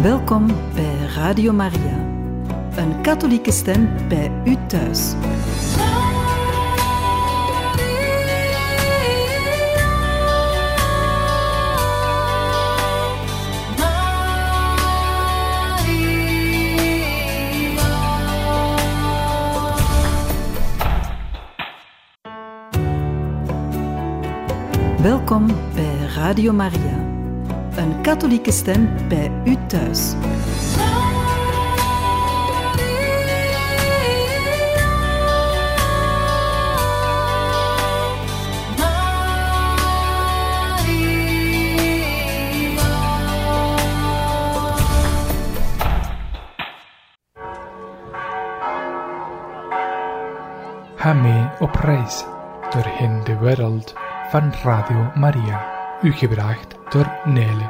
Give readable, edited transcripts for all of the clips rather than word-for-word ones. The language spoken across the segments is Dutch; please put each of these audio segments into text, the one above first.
Welkom bij Radio Maria, een katholieke stem bij u thuis. Welkom bij Radio Maria, een katholieke stem bij u thuis. Ga mee op reis doorheen de wereld van Radio Maria. U gebracht door Nele.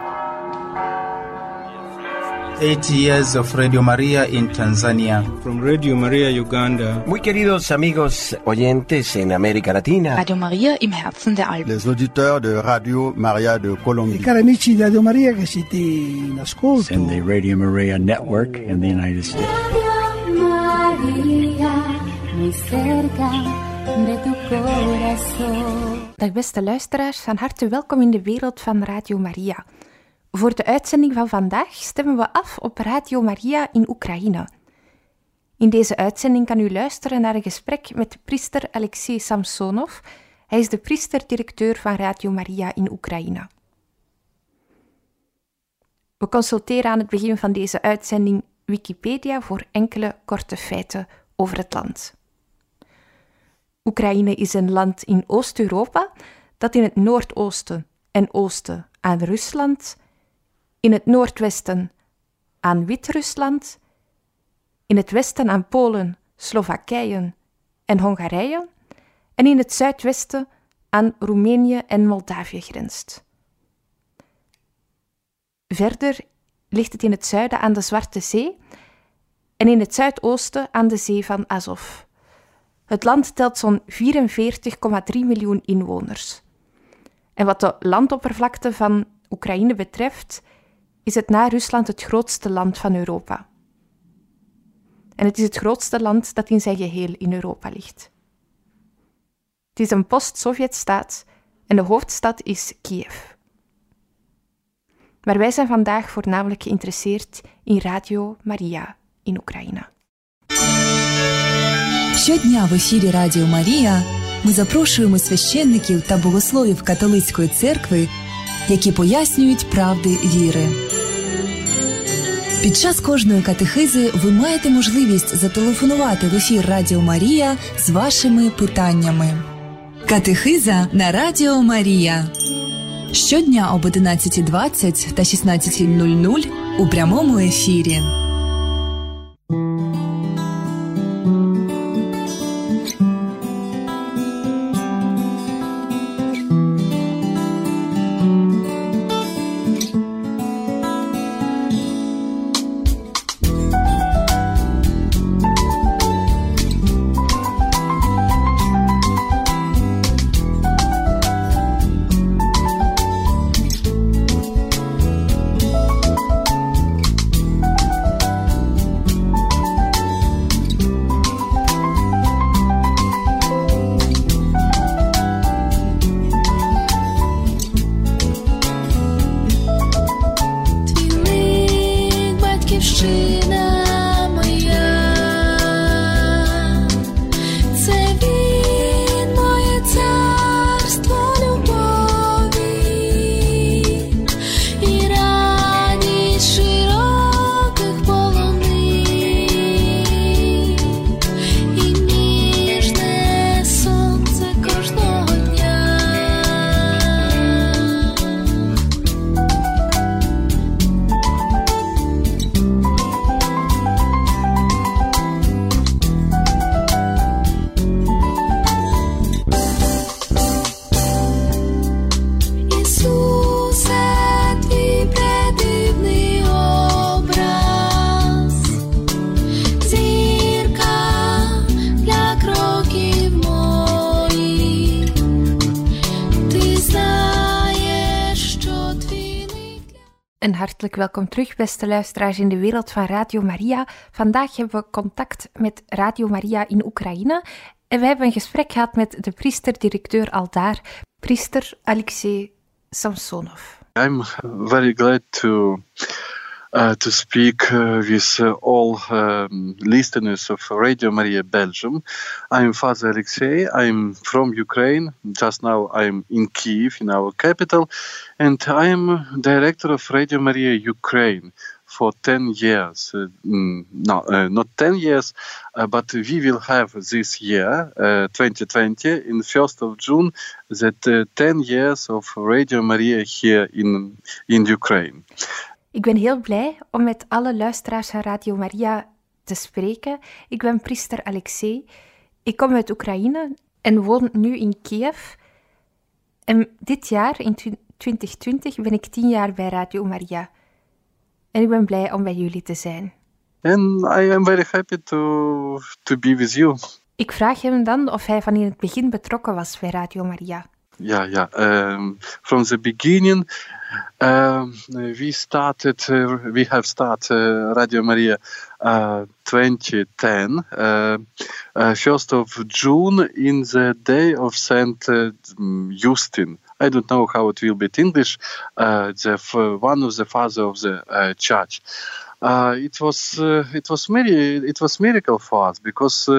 8 years of Radio Maria in Tanzania. From Radio Maria Uganda. Muy queridos amigos oyentes en América Latina. Radio Maria im Herzen der Alpen. Les auditeurs de Radio Maria de Colombie. Cari amici di Radio Maria che siete in ascolto. And the Radio Maria Network in the United States. Radio Maria, muy cerca de tu corazón. Dag beste luisteraars, van harte welkom in de wereld van Radio Maria. Voor de uitzending van vandaag stemmen we af op Radio Maria in Oekraïne. In deze uitzending kan u luisteren naar een gesprek met priester Alexei Samsonov. Hij is de priester-directeur van Radio Maria in Oekraïne. We consulteren aan het begin van deze uitzending Wikipedia voor enkele korte feiten over het land. Oekraïne is een land in Oost-Europa dat in het noordoosten en oosten aan Rusland, in het noordwesten aan Wit-Rusland, in het westen aan Polen, Slowakije en Hongarije en in het zuidwesten aan Roemenië en Moldavië grenst. Verder ligt het in het zuiden aan de Zwarte Zee en in het zuidoosten aan de Zee van Azov. Het land telt zo'n 44,3 miljoen inwoners. En wat de landoppervlakte van Oekraïne betreft, is het na Rusland het grootste land van Europa. En het is het grootste land dat in zijn geheel in Europa ligt. Het is een post-Sovjetstaat en de hoofdstad is Kiev. Maar wij zijn vandaag voornamelijk geïnteresseerd in Radio Maria in Oekraïne. Щодня в ефірі Радіо Марія ми запрошуємо священників та богословів католицької церкви, які пояснюють правди віри. Під час кожної катехизи ви маєте можливість зателефонувати в ефір Радіо Марія з вашими питаннями. Катехиза на Радіо Марія. Щодня об 11:20 та 16:00 у прямому ефірі. En hartelijk welkom terug, beste luisteraars in de wereld van Radio Maria. Vandaag hebben we contact met Radio Maria in Oekraïne en we hebben een gesprek gehad met de priester-directeur aldaar, priester Alexei Samsonov. I'm very glad to speak with all listeners of Radio Maria Belgium. I'm Father Alexei. I'm from Ukraine. Just now I'm in Kyiv, in our capital, and I am director of Radio Maria Ukraine for 10 years. Not 10 years, but we will have this year, 2020, in 1st of June, that 10 years of Radio Maria here in Ukraine. Ik ben heel blij om met alle luisteraars van Radio Maria te spreken. Ik ben priester Alexei. Ik kom uit Oekraïne en woon nu in Kiev. En dit jaar, in 2020, ben ik 10 jaar bij Radio Maria. En ik ben blij om bij jullie te zijn. And I am very happy to be with you. Ik vraag hem dan of hij van in het begin betrokken was bij Radio Maria. Yeah. From the beginning, we have started Radio Maria 2010, 1st of June, in the day of Saint Justin. I don't know how it will be in English. One of the fathers of the church. It was miracle for us because.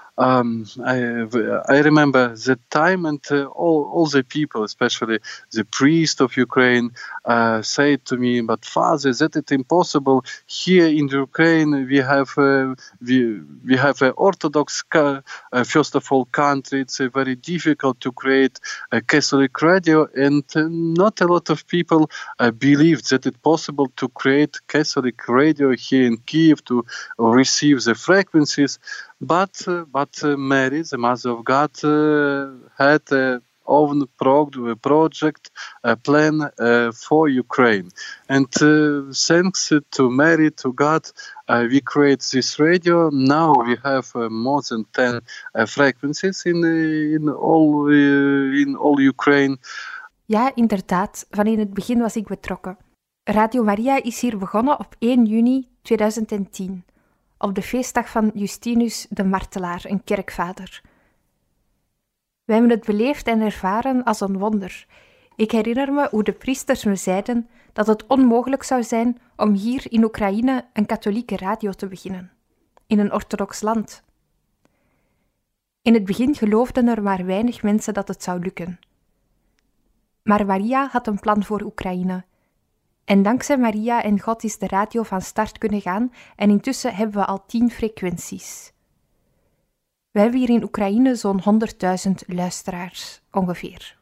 I remember that time, and all the people, especially the priest of Ukraine, said to me, "But Father, that it's impossible. Here in Ukraine, we have an Orthodox, first of all, country. It's very difficult to create a Catholic radio, and not a lot of people believe that it's possible to create Catholic radio here in Kyiv to receive the frequencies." But Mary, the Mother of God, had her own project, a plan for Ukraine. And thanks to Mary, to God, we create this radio. Now we have more than 10 frequencies in all Ukraine. Ja, inderdaad. Van in het begin was ik betrokken. Radio Maria is hier begonnen op 1 juni 2010. Op de feestdag van Justinus de Martelaar, een kerkvader. We hebben het beleefd en ervaren als een wonder. Ik herinner me hoe de priesters me zeiden dat het onmogelijk zou zijn om hier in Oekraïne een katholieke radio te beginnen, in een orthodox land. In het begin geloofden er maar weinig mensen dat het zou lukken. Maar Maria had een plan voor Oekraïne. En dankzij Maria en God is de radio van start kunnen gaan en intussen hebben we al 10 frequenties. We hebben hier in Oekraïne zo'n 100.000 luisteraars, ongeveer.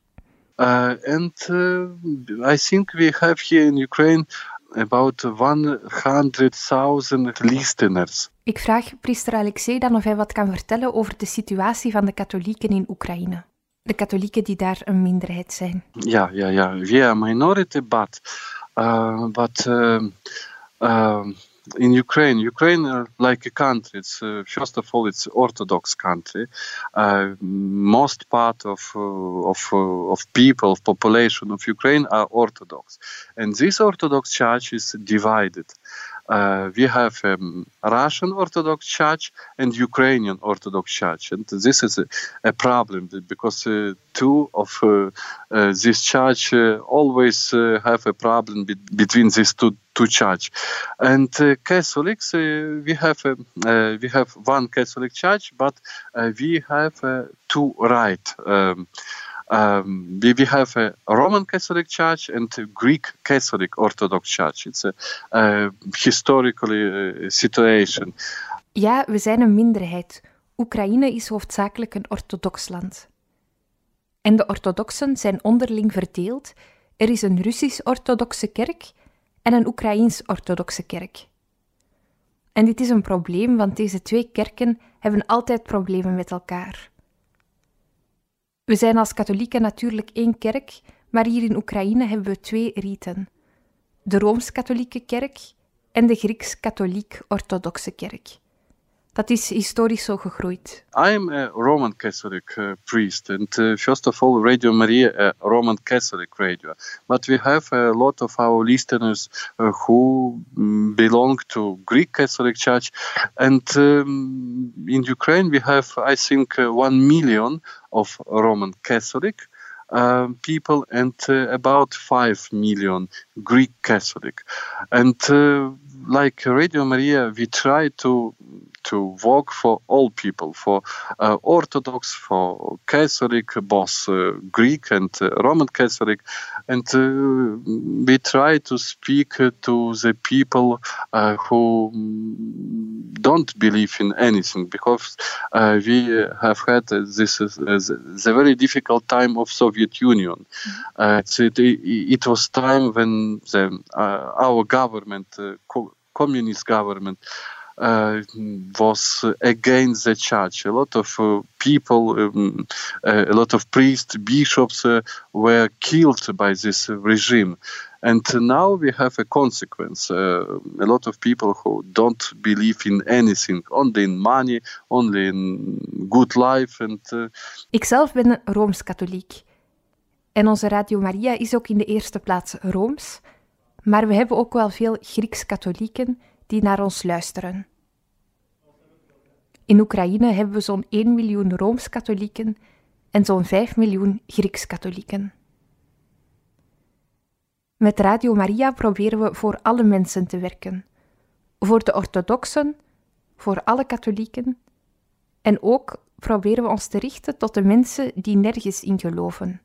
I think we have here in Ukraine about 100,000 listeners. Ik vraag priester Alexei dan of hij wat kan vertellen over de situatie van de katholieken in Oekraïne. De katholieken die daar een minderheid zijn. Ja. We are minority, but in Ukraine, like a country, it's first of all it's Orthodox country. Most part of people, of population of Ukraine are Orthodox, and this Orthodox Church is divided. We have Russian Orthodox Church and Ukrainian Orthodox Church, and this is a problem because two of this church always have a problem between these two church. And Catholics, we have one Catholic Church, but we have two right. We have a Roman Catholic Church and a Greek Catholic Orthodox Church. It's a historically situation. Ja, we zijn een minderheid. Oekraïne is hoofdzakelijk een orthodox land. En de orthodoxen zijn onderling verdeeld. Er is een Russisch-orthodoxe kerk en een Oekraïens-orthodoxe kerk. En dit is een probleem, want deze 2 kerken hebben altijd problemen met elkaar. We zijn als katholieken natuurlijk 1 kerk, maar hier in Oekraïne hebben we 2 riten. De Rooms-katholieke kerk en de Grieks-katholiek-orthodoxe kerk. Dat is historisch zo gegroeid. I am a Roman Catholic priest, and first of all, Radio Maria, a Roman Catholic radio. But we have a lot of our listeners who belong to Greek Catholic Church, and in Ukraine we have, I think, 1 million of Roman Catholic people and about 5 million Greek Catholic. And like Radio Maria, we try to work for all people, for Orthodox, for Catholic, both Greek and Roman Catholic, and we try to speak to the people who don't believe in anything, because we have had the very difficult time of Soviet Union. It was time when our government, communist government, was against the church. A lot of people, a lot of priests, bishops were killed by this regime. And now we have a consequence. A lot of people who don't believe in anything, only in money, only in good life. Ikzelf ben Rooms-katholiek. En onze Radio Maria is ook in de eerste plaats Rooms. Maar we hebben ook wel veel Grieks-katholieken die naar ons luisteren. In Oekraïne hebben we zo'n 1 miljoen Rooms-katholieken en zo'n 5 miljoen Grieks-katholieken. Met Radio Maria proberen we voor alle mensen te werken. Voor de orthodoxen, voor alle katholieken. En ook proberen we ons te richten tot de mensen die nergens in geloven.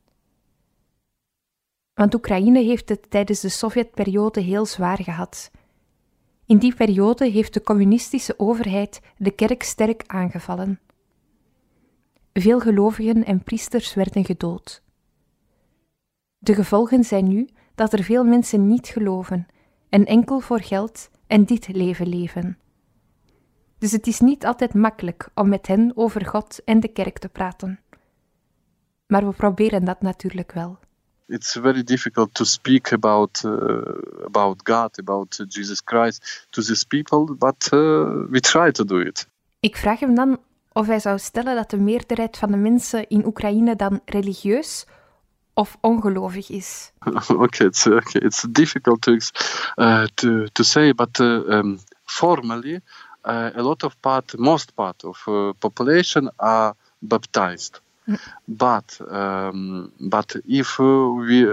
Want Oekraïne heeft het tijdens de Sovjetperiode heel zwaar gehad. In die periode heeft de communistische overheid de kerk sterk aangevallen. Veel gelovigen en priesters werden gedood. De gevolgen zijn nu dat er veel mensen niet geloven en enkel voor geld en dit leven leven. Dus het is niet altijd makkelijk om met hen over God en de kerk te praten. Maar we proberen dat natuurlijk wel. It's very difficult to speak about God, about Jesus Christ to these people, but we try to do it. Ik vraag hem dan of hij zou stellen dat de meerderheid van de mensen in Oekraïne dan religieus of ongelovig is. Okay, it's difficult to say, but formally, most part of population are baptized. But if we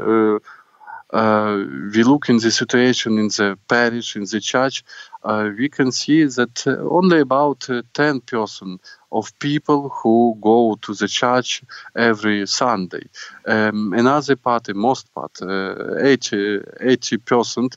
look in the situation in the parish, in the church, we can see that only about 10% of people who go to the church every Sunday. Another part, most part, 80%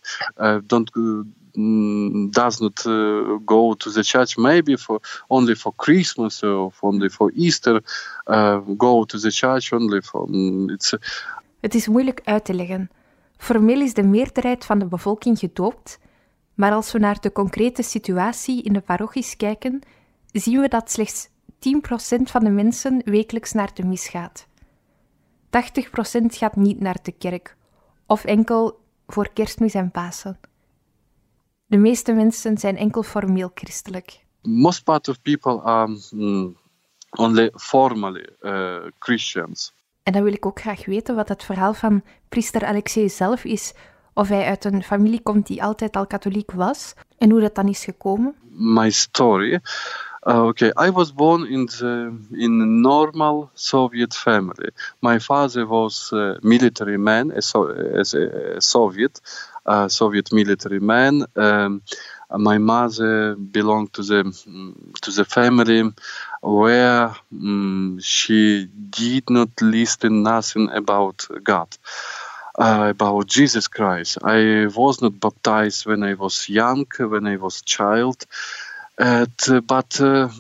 does not go to the church, maybe only for Christmas or only for Easter, go to the church only for... Het is moeilijk uit te leggen. Formeel is de meerderheid van de bevolking gedoopt, maar als we naar de concrete situatie in de parochies kijken, zien we dat slechts 10% van de mensen wekelijks naar de mis gaat. 80% gaat niet naar de kerk, of enkel voor Kerstmis en Pasen. De meeste mensen zijn enkel formeel christelijk. Most part of people are only formally Christians. En dan wil ik ook graag weten wat het verhaal van priester Alexei zelf is. Of hij uit een familie komt die altijd al katholiek was en hoe dat dan is gekomen. My story. I was born in a normal Soviet family. My father was a military man, as a Soviet military man. My mother belonged to the family where she did not listen nothing about God, about Jesus Christ. I was not baptized when I was young, when I was child. But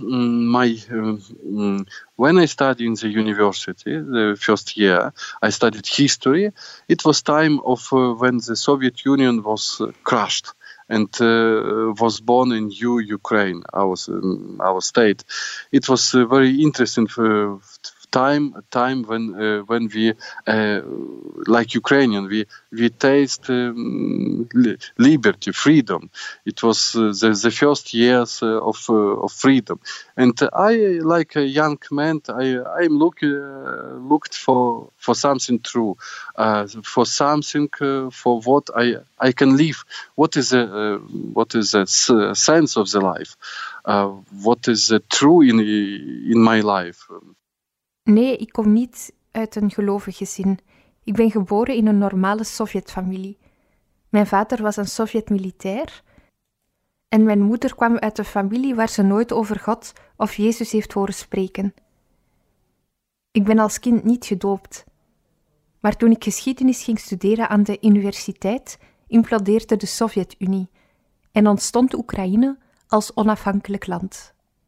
when I studied in the university, the first year, I studied history. It was time of when the Soviet Union was crushed and was born in Ukraine, our state. It was very interesting time when we, like Ukrainian, we taste liberty, freedom. It was the first years of freedom, and I, like a young man, I'm looked for something true, for something for what I can live. What is the sense of the life? What is true in my life? Nee, ik kom niet uit een gelovig gezin. Ik ben geboren in een normale Sovjetfamilie. Mijn vader was een Sovjet-militair en mijn moeder kwam uit een familie waar ze nooit over God of Jezus heeft horen spreken. Ik ben als kind niet gedoopt. Maar toen ik geschiedenis ging studeren aan de universiteit, implodeerde de Sovjet-Unie en ontstond Oekraïne als onafhankelijk land.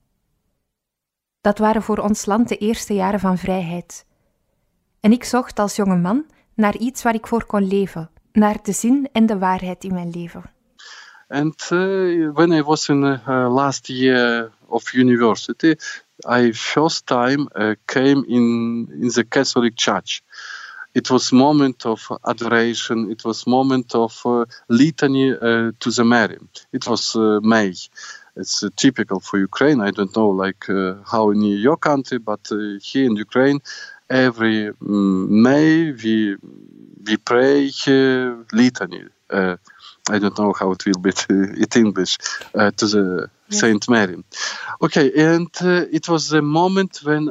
Dat waren voor ons land de eerste jaren van vrijheid. En ik zocht als jonge man naar iets waar ik voor kon leven, naar de zin en de waarheid in mijn leven. And when I was in last year of university, I first time came in the Catholic Church. It was moment of adoration. It was moment of litany to the Mary. It was May. It's typical for Ukraine. I don't know how in your country, but here in Ukraine, every May we pray litany. I don't know how it will be in English to the Saint Mary. Okay, and it was the moment when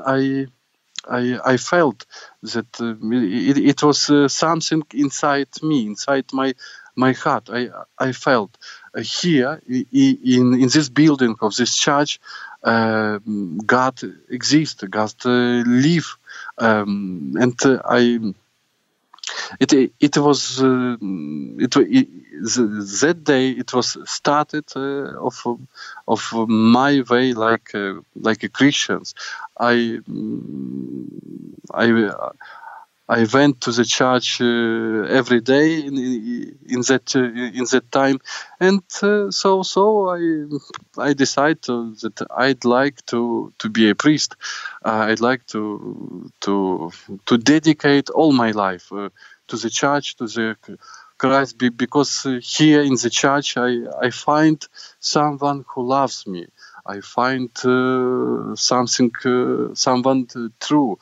I felt that it was something inside me, inside my heart. I felt here in this building of this church, God exists, God lives, and it was that day. It was started of my way, like a Christians. I went to the church every day in that time, and so I decided that I'd like to be a priest. I'd like to dedicate all my life to the church, to the Christ, because here in the church I find someone who loves me. I find someone true.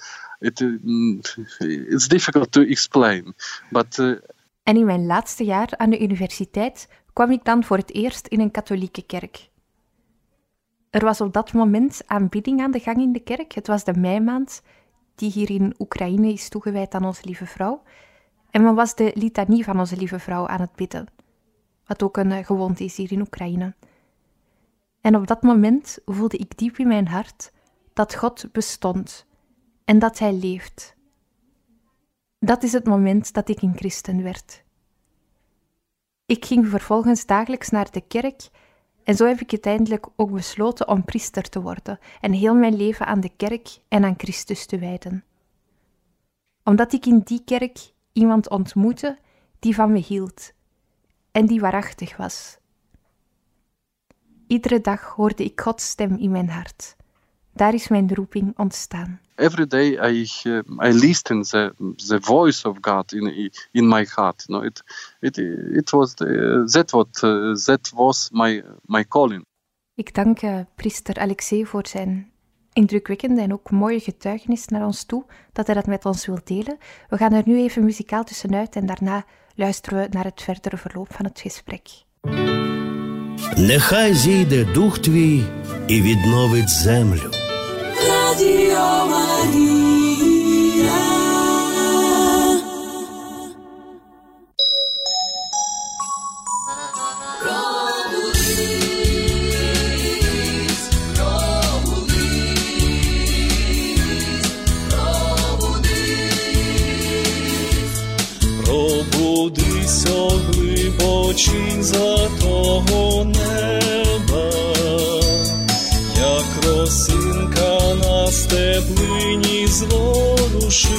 It's difficult to explain, but... En in mijn laatste jaar aan de universiteit kwam ik dan voor het eerst in een katholieke kerk. Er was op dat moment aanbidding aan de gang in de kerk. Het was de meimaand, die hier in Oekraïne is toegewijd aan Onze Lieve Vrouw. En men was de litanie van Onze Lieve Vrouw aan het bidden, wat ook een gewoonte is hier in Oekraïne. En op dat moment voelde ik diep in mijn hart dat God bestond en dat Hij leeft. Dat is het moment dat ik een christen werd. Ik ging vervolgens dagelijks naar de kerk en zo heb ik uiteindelijk ook besloten om priester te worden en heel mijn leven aan de kerk en aan Christus te wijden. Omdat ik in die kerk iemand ontmoette die van me hield en die waarachtig was. Iedere dag hoorde ik Gods stem in mijn hart. Daar is mijn roeping ontstaan. Every day I listen the voice of God in my heart. No, it was that was my calling. Ik dank priester Alexei voor zijn indrukwekkende en ook mooie getuigenis naar ons toe, dat hij dat met ons wil delen. We gaan er nu even muzikaal tussenuit en daarna luisteren we naar het verdere verloop van het gesprek. Нехай зійде дух твій і відновить землю. Радіо Марія. Пробудись, о глибочінь златого неба, як росинка на стеблині зворушись,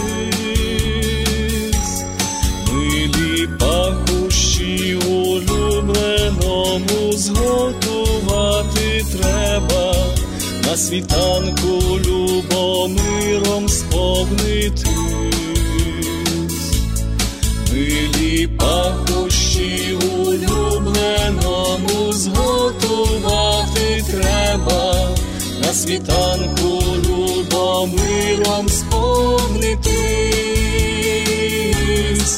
милі пахущі улюбленому зготувати треба, на світанку любомиром сповнитись. Милі пахощі улюбленому зготувати треба, на світанку любомиром сповнитись.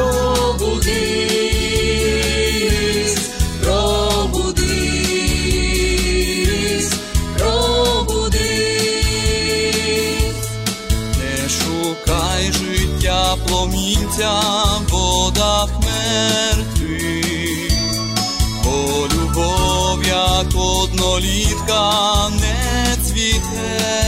Пробудись, пробудись, пробудись. Не шукай життя пломінця в водах мертвих, бо любов, як однолітка, не цвіте.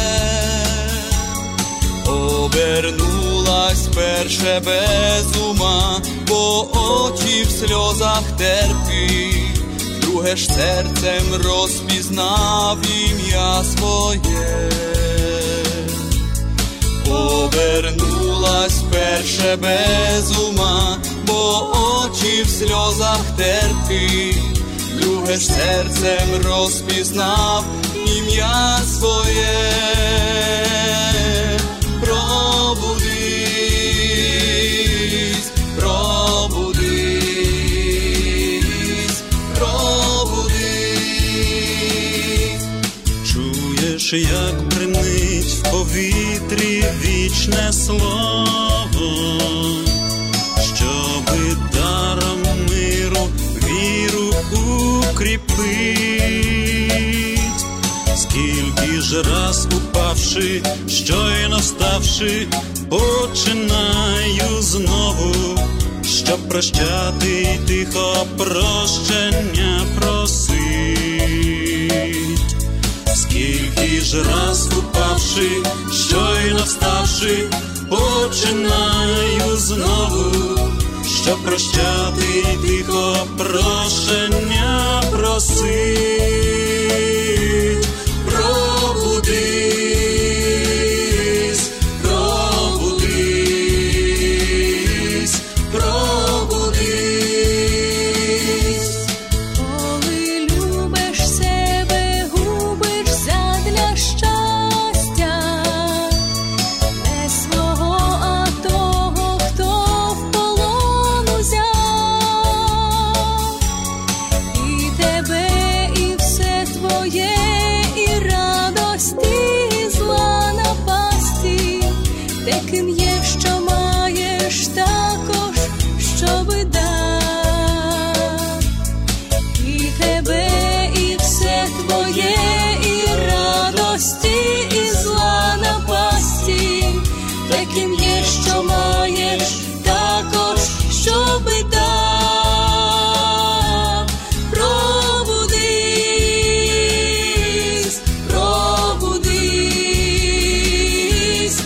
Обернулась перше без ума, бо очі в сльозах терпі, друге ж серцем розпізнав ім'я своє. Обернулась перше без ума, бо очі в сльозах терпі, друге ж серцем розпізнав ім'я своє. Пробудись, пробудись, пробудись. Чуєш, як бринить в повітрі вічне слово, щоби даром миру віру укріпить. Скільки ж раз упавши, щойно вставши, починаю знову, щоб прощати й тихо прощення просить. Скільки ж раз упавши, щойно вставши, починаю знову, щоб прощати й тихо прощення просить. Пробудись, пробудись, пробудись. Коли любиш себе, губиш задля щастя, не свого, а того, хто в полон узяв. І тебе, і все твоє, і радості, і зла напасті, таким є, що маєш, також щоби дав. І тебе, і все твоє, і радості, і зла напасті, таким є, що маєш, також щоби дав. Пробудись, пробудись,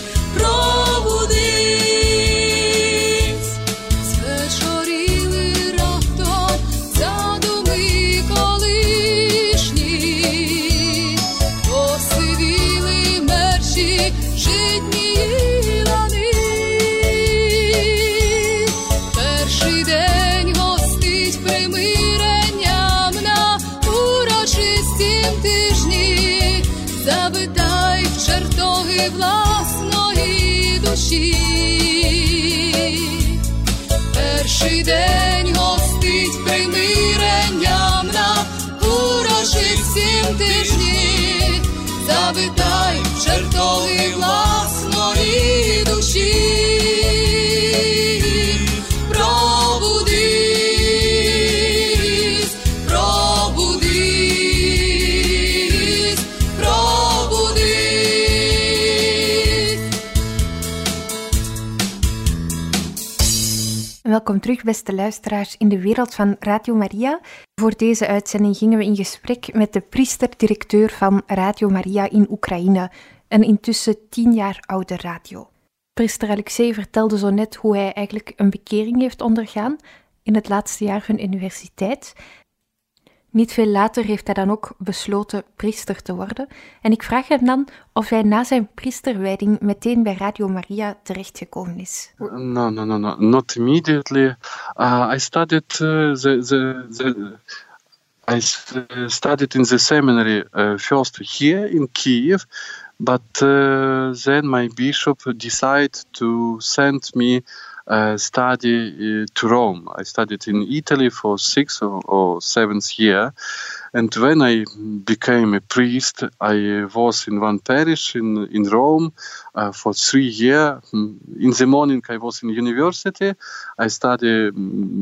пробудись. Звечоріли раптом задуми колишні, посивіли мерші житні лани. Перший день гостить примиренням на урочистім тижні. Завитай в чертоги власної душі. Перший день гостить примиренням на урочистім тижні. Завитай в чертоги власної душі. Пробудись, пробудись, пробудись. Welkom terug, beste luisteraars, in de wereld van Radio Maria. Voor deze uitzending gingen we in gesprek met de priester-directeur van Radio Maria in Oekraïne, een intussen 10 jaar oude radio. Priester Alexei vertelde zo net hoe hij eigenlijk een bekering heeft ondergaan in het laatste jaar van universiteit. Niet veel later heeft hij dan ook besloten priester te worden. En ik vraag hem dan of hij na zijn priesterwijding meteen bij Radio Maria terechtgekomen is. No, not immediately. I studied I studied in the seminary first here in Kiev, but then my bishop decided to send me study to Rome. I studied in Italy for 6th or 7th year, and when I became a priest, I was in one parish in Rome for 3 years. In the morning I was in university. I studied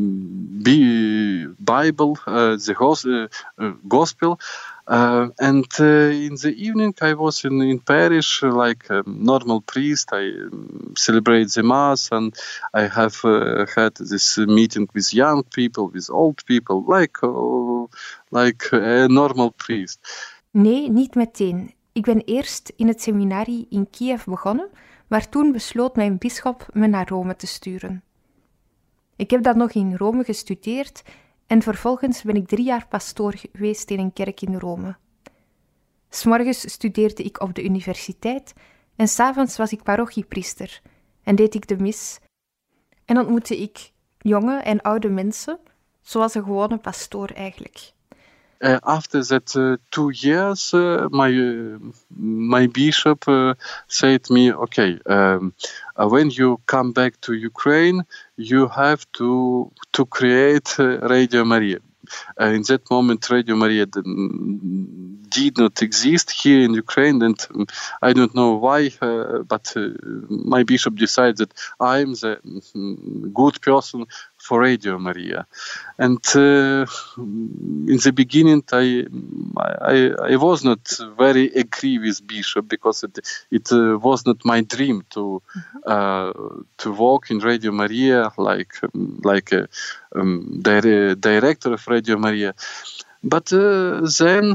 Bible, the Gospel. And in the evening I was in parish like a normal priest. I celebrate the Mass, and I have had this meeting with young people, with old people, like a normal priest. Nee, niet meteen. Ik ben eerst in het seminarie in Kiev begonnen, maar toen besloot mijn bisschop me naar Rome te sturen. Ik heb dan nog in Rome gestudeerd en vervolgens ben ik 3 jaar pastoor geweest in een kerk in Rome. 'S Morgens studeerde ik op de universiteit en 's avonds was ik parochiepriester en deed ik de mis. En ontmoette ik jonge en oude mensen, zoals een gewone pastoor eigenlijk. After that 2 years, my bishop said to me, okay, when you come back to Ukraine, you have to create Radio Maria. In that moment, Radio Maria did not exist here in Ukraine, and I don't know why, but my bishop decided that I'm the good person for Radio Maria. And in the beginning, I was not very agree with bishop, because it was not my dream to work in Radio Maria like a director of Radio Maria. But then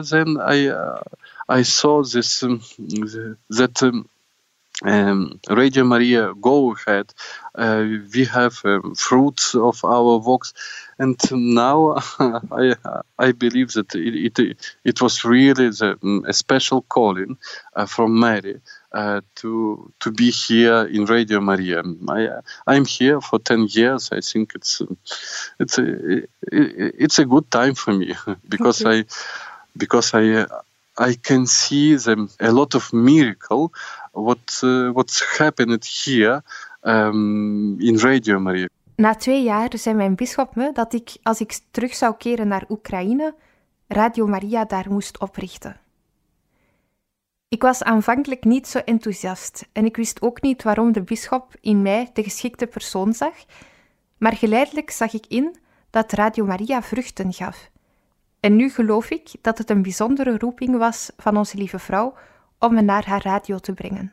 I saw this that Radio Maria go ahead. We have fruits of our works, and now I believe that it was really a special calling from Mary to be here in Radio Maria. I'm here for 10 years. I think it's a good time for me because I can see a lot of miracle what's happened here in Radio Maria. Na 2 jaar zei mijn bisschop me dat ik, als ik terug zou keren naar Oekraïne, Radio Maria daar moest oprichten. Ik was aanvankelijk niet zo enthousiast en ik wist ook niet waarom de bisschop in mij de geschikte persoon zag, maar geleidelijk zag ik in dat Radio Maria vruchten gaf. En nu geloof ik dat het een bijzondere roeping was van Onze Lieve Vrouw om me naar haar radio te brengen.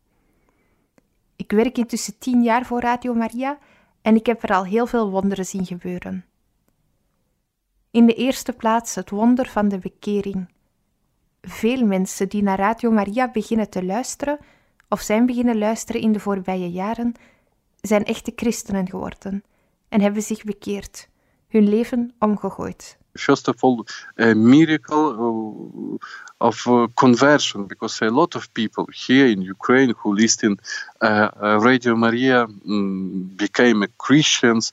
Ik werk intussen 10 jaar voor Radio Maria en ik heb er al heel veel wonderen zien gebeuren. In de eerste plaats het wonder van de bekering. Veel mensen die naar Radio Maria beginnen te luisteren of zijn beginnen luisteren in de voorbije jaren, zijn echte christenen geworden en hebben zich bekeerd, hun leven omgegooid. First of all, a miracle of conversion, because a lot of people here in Ukraine who listen Radio Maria became Christians,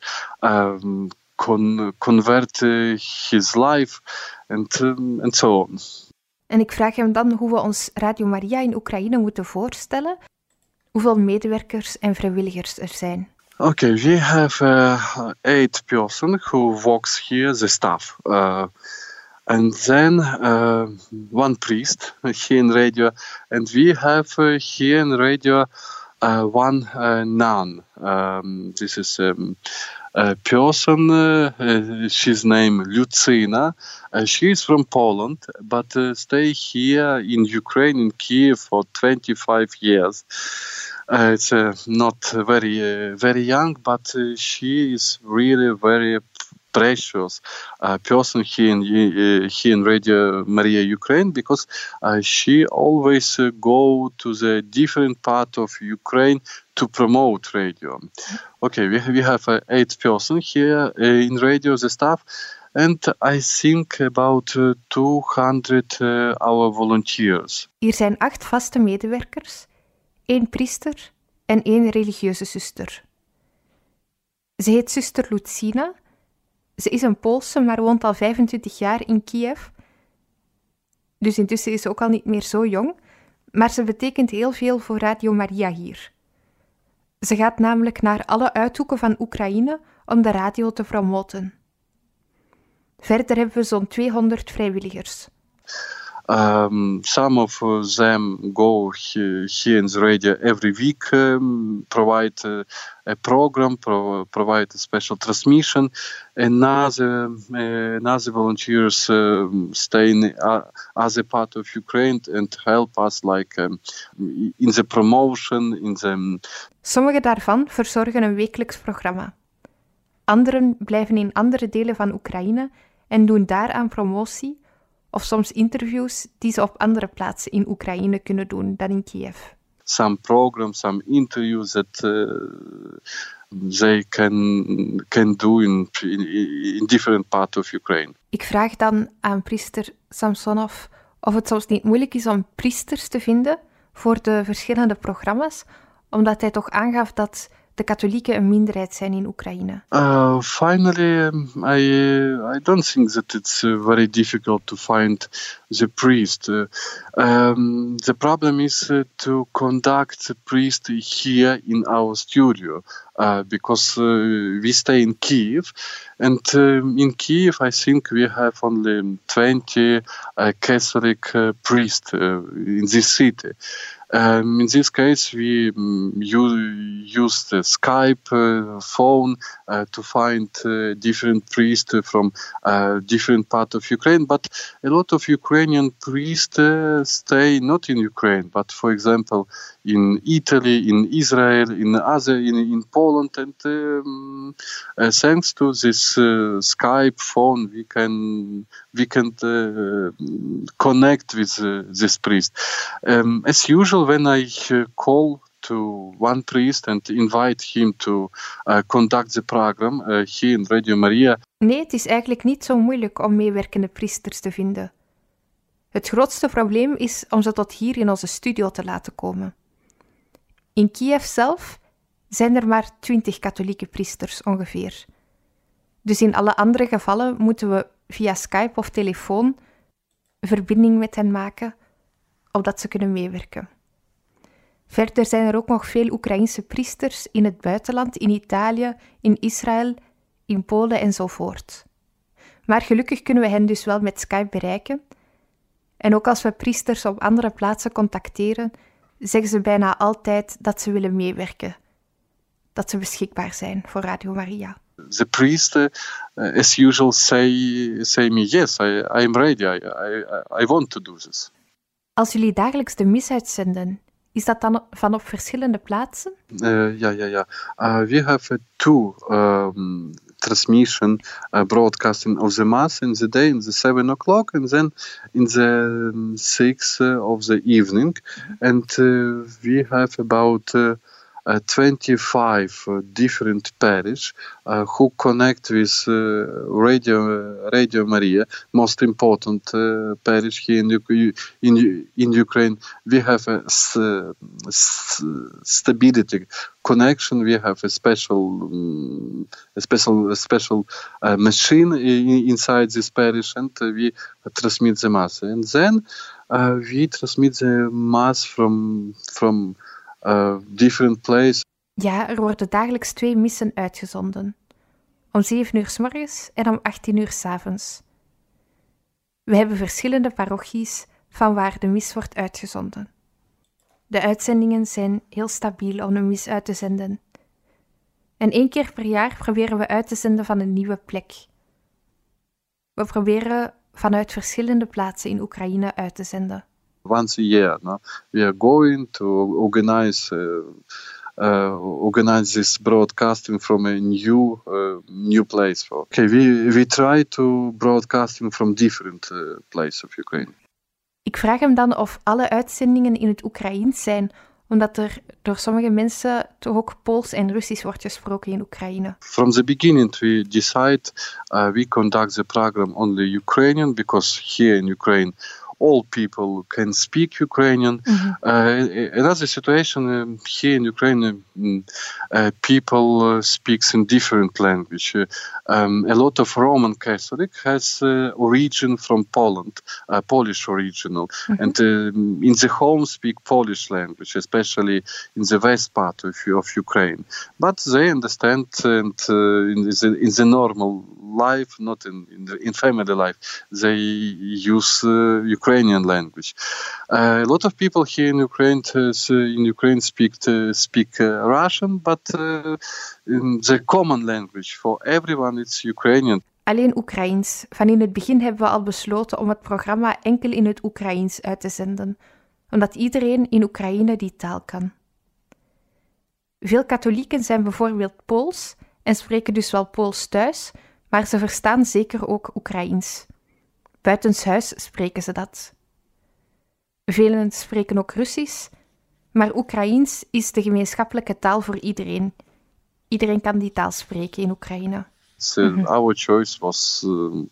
convert his life, and so on. En ik vraag hem dan hoe we ons Radio Maria in Oekraïne moeten voorstellen, hoeveel medewerkers en vrijwilligers er zijn. Okay, we have 8 persons who works here, the staff, and then 1 priest here in radio, and we have here in radio 1 nun. This is a person. She's named Lucina. She is from Poland, but stay here in Ukraine, in Kiev, for 25 years. It's not very young, but she is really very precious person here in Radio Maria Ukraine, because she always go to the different part of Ukraine to promote radio. Okay, we have 8 persons here in radio, the staff, and I think about 200 our volunteers. Hier zijn 8 vaste medewerkers, 1 priester en 1 religieuze zuster. Ze heet zuster Lucina Ze is een Poolse, maar woont al 25 jaar in Kiev. Dus intussen is ze ook al niet meer zo jong. Maar ze betekent heel veel voor Radio Maria hier. Ze gaat namelijk naar alle uithoeken van Oekraïne om de radio te promoten. Verder hebben we zo'n 200 vrijwilligers. Some of them go here in the radio every week, provide a program, provide a special transmission, and other volunteers stay in other part of Ukraine and help us, in the promotion, in the. Sommige daarvan verzorgen een wekelijks programma. Anderen blijven in andere delen van Oekraïne en doen daaraan promotie of soms interviews die ze op andere plaatsen in Oekraïne kunnen doen dan in Kiev. Some programs, some interviews that they can do in different parts of Ukraine. Ik vraag dan aan priester Samsonov of het soms niet moeilijk is om priesters te vinden voor de verschillende programma's, omdat hij toch aangaf dat de katholieken een minderheid zijn in Oekraïne. Finally, I don't think that it's very difficult to find the priest. The problem is to conduct the priest here in our studio, because we stay in Kiev, and in Kiev I think we have only 20 Catholic priests in this city. In this case, we use the Skype phone to find different priests from different parts of Ukraine. But a lot of Ukrainian priests stay not in Ukraine, but for example in Italy, in Israel, in Poland, and thanks to this Skype phone, we can connect with this priest. As usual, when I call to one priest and invite him to conduct the program here in Radio Maria. Nee, het is eigenlijk niet zo moeilijk om meewerkende priesters te vinden. Het grootste probleem is om ze tot hier in onze studio te laten komen. In Kiev zelf zijn er maar 20 katholieke priesters ongeveer. Dus in alle andere gevallen moeten we via Skype of telefoon verbinding met hen maken, opdat ze kunnen meewerken. Verder zijn er ook nog veel Oekraïense priesters in het buitenland, in Italië, in Israël, in Polen enzovoort. Maar gelukkig kunnen we hen dus wel met Skype bereiken. En ook als we priesters op andere plaatsen contacteren, zeggen ze bijna altijd dat ze willen meewerken. Dat ze beschikbaar zijn voor Radio Maria. The priest, as usual, say me, yes, I am ready, I want to do this. Als jullie dagelijks de mis uitzenden, is dat dan van op verschillende plaatsen? Ja. We have two transmission broadcasting of the mass in the day in the 7 o'clock and then in the 6 of the evening. And we have about 25 different parish who connect with Radio Maria, most important parish here in Ukraine. We have a stability connection. We have a special machine inside this parish, and we transmit the mass. And then we transmit the mass from different places. Ja, er worden dagelijks 2 missen uitgezonden. Om 7 uur 's morgens en om 18 uur 's avonds. We hebben verschillende parochies van waar de mis wordt uitgezonden. De uitzendingen zijn heel stabiel om een mis uit te zenden. En 1 keer per jaar proberen we uit te zenden van een nieuwe plek. We proberen vanuit verschillende plaatsen in Oekraïne uit te zenden. Once a year, no? We are going to organize this broadcasting from a new place. Okay, we try to broadcasting from different places of Ukraine. Ik vraag hem dan of alle uitzendingen in het Oekraïens zijn, omdat er door sommige mensen toch ook Pools en Russisch wordt gesproken in Oekraïne. From the beginning we decide we conduct the program only Ukrainian, because here in Ukraine all people can speak Ukrainian. Another situation here in Ukraine, people speaks in different language. A lot of Roman Catholic has origin from Poland, Polish original, and in the home speak Polish language, especially in the west part of Ukraine. But they understand, and in the normal life, not in family life, they use Ukrainian language. A lot of people here in Ukraine speak Russian, but the common language for everyone is Ukrainian. Alleen Oekraïens. Van in het begin hebben we al besloten om het programma enkel in het Oekraïens uit te zenden, omdat iedereen in Oekraïne die taal kan. Veel katholieken zijn bijvoorbeeld Pools en spreken dus wel Pools thuis, maar ze verstaan zeker ook Oekraïens. Buitenshuis spreken ze dat. Velen spreken ook Russisch, maar Oekraïens is de gemeenschappelijke taal voor iedereen. Iedereen kan die taal spreken in Oekraïne. Our choice was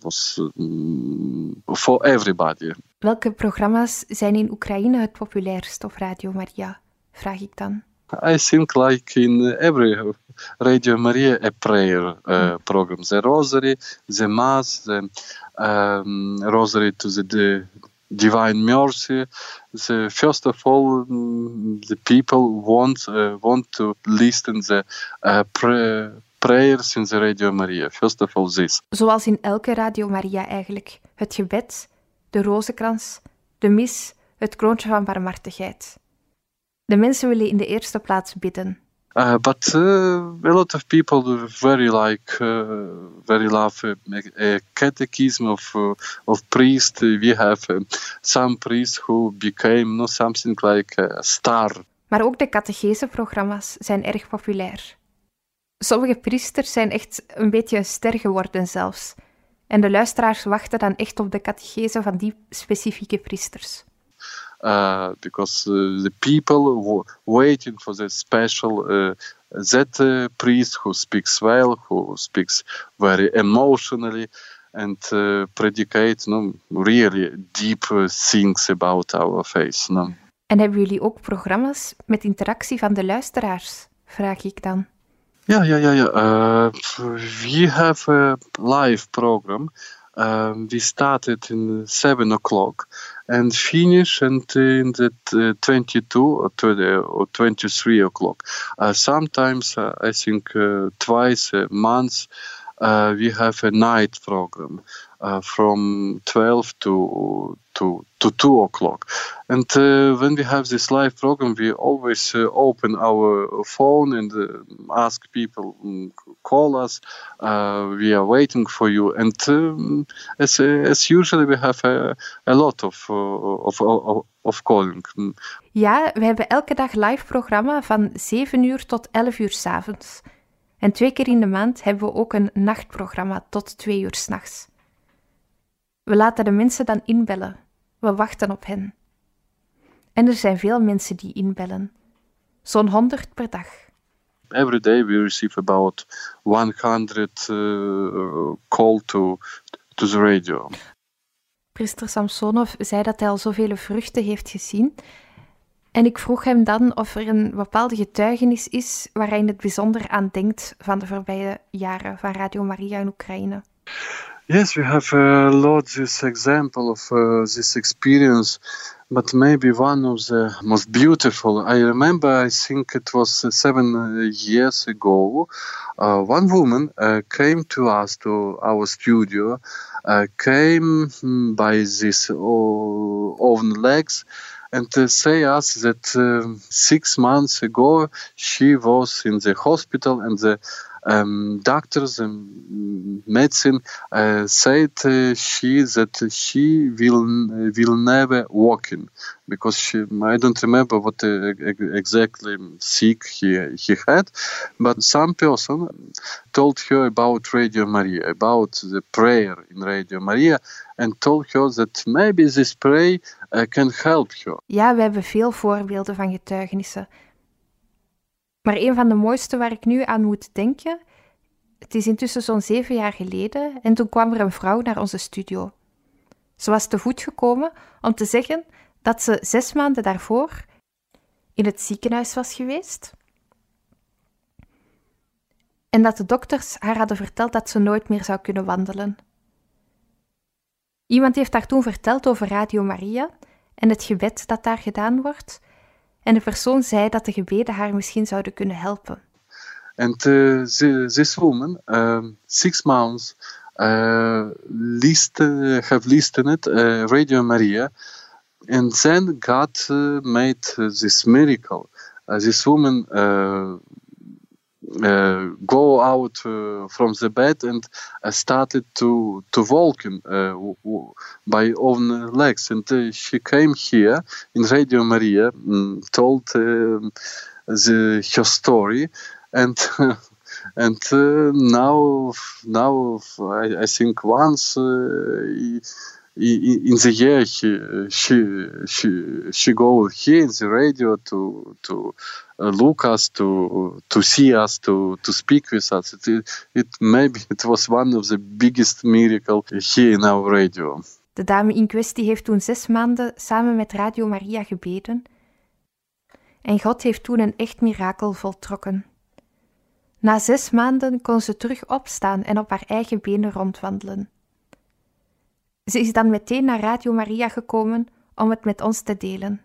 for everybody. Welke programma's zijn in Oekraïne het populairst op Radio Maria? Vraag ik dan. I think like in every Radio Maria a prayer program. The Rosary, the Mass, the Rosary to the Divine Mercy. First of all, the people want to listen the prayers in the Radio Maria. First of all this. Zoals in elke Radio Maria eigenlijk. Het gebed, de rozenkrans, de mis, het kroontje van barmhartigheid. De mensen willen in de eerste plaats bidden. But a lot of people very love a catechism of priest. We have some priests who became something like a star. Maar ook de catecheseprogramma's zijn erg populair. Sommige priesters zijn echt een beetje een ster geworden zelfs. En de luisteraars wachten dan echt op de catechese van die specifieke priesters. Because the people waiting for the special that priest who speaks well, who speaks very emotionally, and predicate really deep things about our faith. En hebben jullie ook programma's met interactie van de luisteraars? Vraag ik dan. Ja. We have a live program. We started in 7 o'clock and finish in the 22 or 23 o'clock. Sometimes I think twice a month we have a night program from 12 to 2 o'clock. And when we have this live program, we always open our phone and ask people, call us. We are waiting for you. And as usually, we have a lot of calling. Ja, we hebben elke dag live programma van 7 uur tot 11 uur 's avonds. En 2 keer in de maand hebben we ook een nachtprogramma tot 2 uur 's nachts. We laten de mensen dan inbellen. We wachten op hen. En er zijn veel mensen die inbellen. Zo'n 100 per dag. Every day we receive about 100 call to the radio. Priester Samsonov zei dat hij al zoveel vruchten heeft gezien. En ik vroeg hem dan of er een bepaalde getuigenis is waar hij in het bijzonder aan denkt van de voorbije jaren van Radio Maria in Oekraïne. Yes, we have a lot this example of this experience, but maybe one of the most beautiful. I remember, I think it was 7 years ago, one woman came to us, to our studio, came by his own legs, and say us that 6 months ago she was in the hospital and the doctors and medicine said that she will never walk in because I don't remember what exactly sick he had, but some person told her about Radio Maria, about the prayer in Radio Maria, and told her that maybe this prayer can help her. Ja, we hebben veel voorbeelden van getuigenissen. Maar een van de mooiste waar ik nu aan moet denken, het is intussen zo'n 7 jaar geleden en toen kwam er een vrouw naar onze studio. Ze was te voet gekomen om te zeggen dat ze 6 maanden daarvoor in het ziekenhuis was geweest en dat de dokters haar hadden verteld dat ze nooit meer zou kunnen wandelen. Iemand heeft haar toen verteld over Radio Maria en het gebed dat daar gedaan wordt, en de persoon zei dat de gebeden haar misschien zouden kunnen helpen. And this woman, 6 months, have listened Radio Maria, and then God made this miracle. This woman go out from the bed and started to walk by own legs, and she came here in Radio Maria, told her story, and now I think once in the year she go here in the radio to look us, to see us, to speak with us. It was one of the biggest miracle here in our radio. De dame in kwestie heeft toen 6 maanden samen met Radio Maria gebeden en God heeft toen een echt mirakel voltrokken. Na 6 maanden kon ze terug opstaan en op haar eigen benen rondwandelen. Ze is dan meteen naar Radio Maria gekomen om het met ons te delen.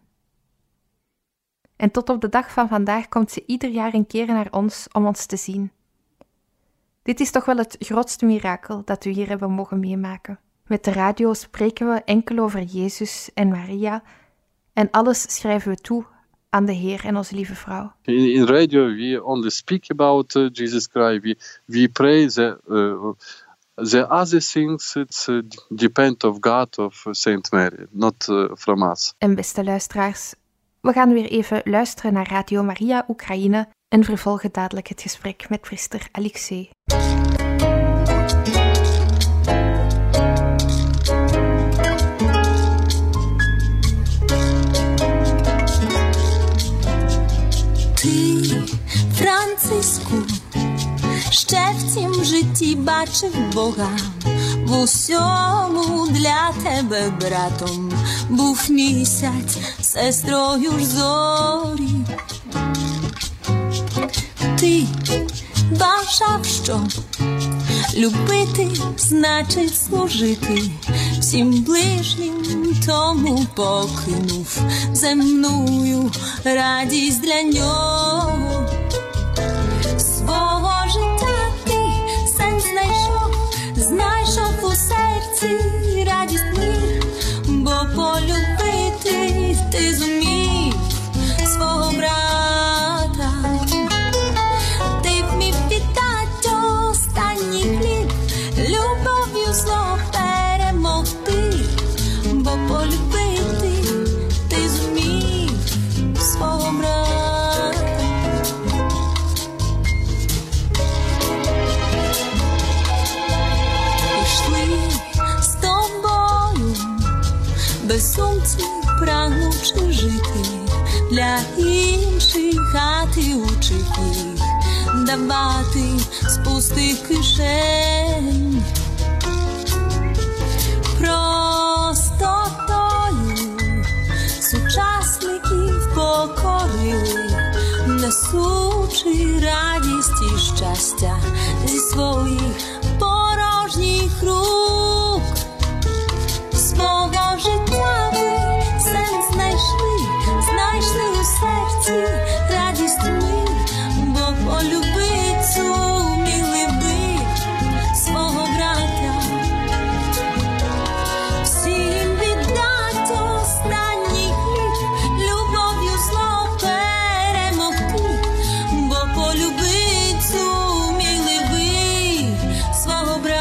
En tot op de dag van vandaag komt ze ieder jaar een keer naar ons om ons te zien. Dit is toch wel het grootste mirakel dat we hier hebben mogen meemaken. Met de radio spreken we enkel over Jezus en Maria en alles schrijven we toe aan de Heer en onze lieve vrouw. In radio we only speak about Jesus Christ. We pray the other things, it's depend of God of Saint Mary, not from us. En beste luisteraars, we gaan weer even luisteren naar Radio Maria Oekraïne en vervolgen dadelijk het gesprek met priester Alexei. Ти, Франциску, ще в цім житті бачив Бога, в усьому для тебе братом був місяць, сестрою ж зорі. Ти бажав, що любити значить служити, всім ближнім тому покинув земную радість для нього. Свого життя ти сенс знайшов у серці радість мир, бо полюбити ти зумів свого брата. Ти вмів віддати останній хліб, любов'ю зло перемогти, бо полюбити ти зумів свого брата. Безсумці прагнувши жити, для інших хати учив їх, давати з пустих кишень. Простотою сучасників покорили, несучи радість і щастя зі своїх порожніх рук. Свого життя ви сенс знайшли у серці радість мир, бо полюбить зуміли ви свого брата. Всім віддать останній хліб, любов'ю зло перемогти, бо полюбить зуміли ви свого брата.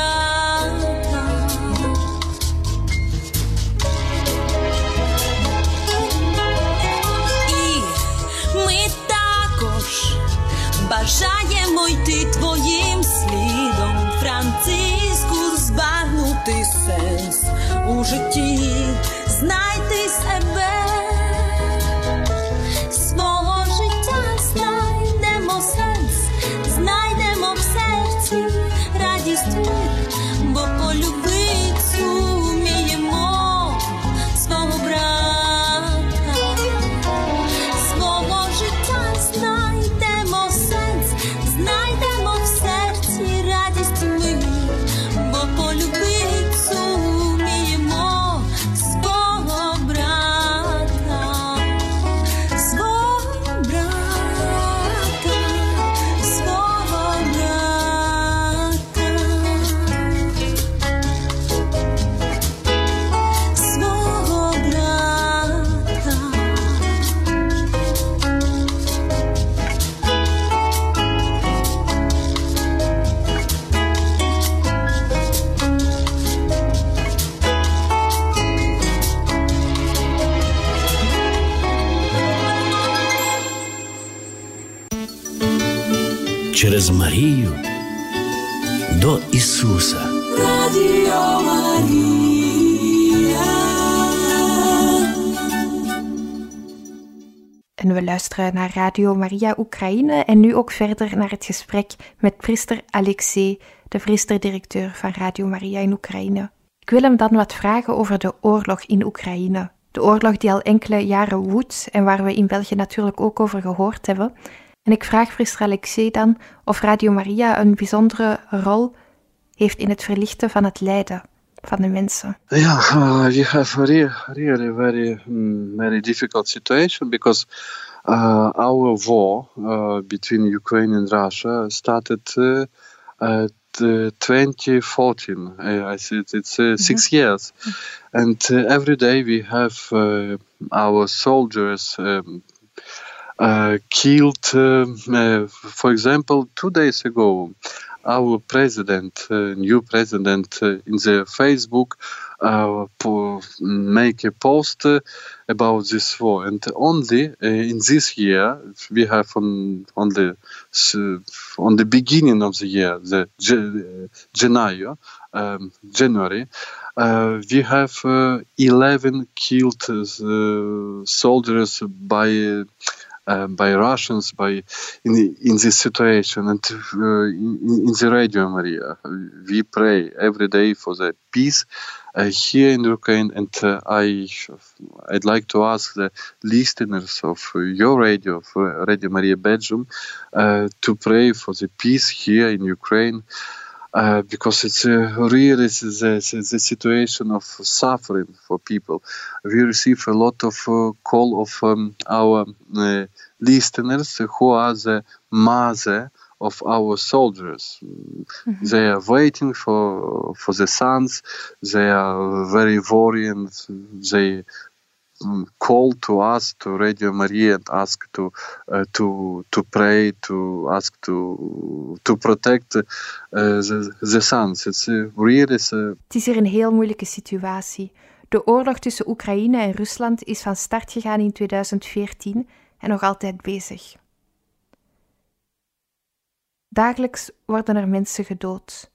Бажаємо йти твоїм слідом, Франциску, збагнути сенс у житті, знайти себе. Свого життя знайдемо сенс, знайдемо в серці радість мир, бо полюбить зуміємо через Марію до Ісуса. Radio Maria. En we luisteren naar Radio Maria Oekraïne en nu ook verder naar het gesprek met priester Alexei, de priester-directeur van Radio Maria in Oekraïne. Ik wil hem dan wat vragen over de oorlog in Oekraïne. De oorlog die al enkele jaren woedt en waar we in België natuurlijk ook over gehoord hebben. En ik vraag priester Alexei dan of Radio Maria een bijzondere rol heeft in het verlichten van het lijden van de mensen. Yeah, we have a really very difficult situation because our war between Ukraine and Russia started 2014. I said it's 6 years, and every day we have our soldiers killed. For example, 2 days ago, our president, new president, in the Facebook make a post about this war, and only in this year we have on the beginning of the year, the January, we have 11 killed soldiers by Russians in this situation, and in the Radio Maria we pray every day for the peace here in Ukraine, and I'd like to ask the listeners of your radio, of Radio Maria Belgium, to pray for the peace here in Ukraine. Because it's really the situation of suffering for people. We receive a lot of call of our listeners who are the mother of our soldiers. They are waiting for the sons. They are very worried, and they call to us, to Radio Maria, and ask to pray, to ask to protect the sons. It's really. Het is hier een heel moeilijke situatie. De oorlog tussen Oekraïne en Rusland is van start gegaan in 2014 en nog altijd bezig. Dagelijks worden er mensen gedood.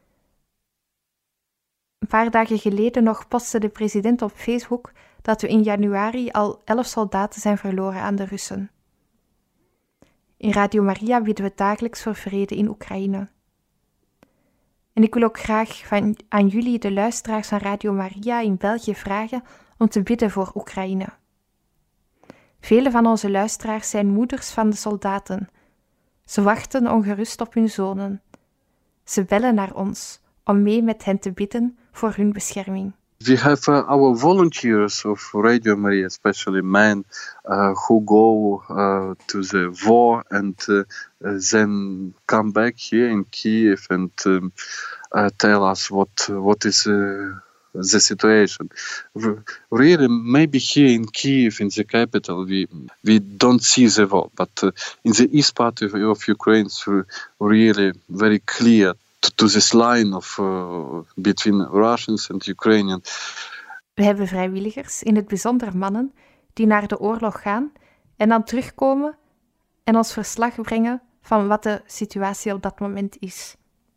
Een paar dagen geleden nog postte de president op Facebook dat we in januari al 11 soldaten zijn verloren aan de Russen. In Radio Maria bidden we dagelijks voor vrede in Oekraïne. En ik wil ook graag aan jullie, de luisteraars van Radio Maria in België, vragen om te bidden voor Oekraïne. Vele van onze luisteraars zijn moeders van de soldaten. Ze wachten ongerust op hun zonen. Ze bellen naar ons om mee met hen te bidden voor hun bescherming. We have our volunteers of Radio Maria, especially men, who go to the war and then come back here in Kiev and tell us what is the situation. Really, maybe here in Kiev, in the capital, we don't see the war, but in the east part of Ukraine, it's really very clear to this line of between Russians and Ukrainians. We hebben vrijwilligers, in het bijzonder mannen, die naar de oorlog gaan en dan terugkomen en ons verslag brengen van wat de situatie op dat moment is.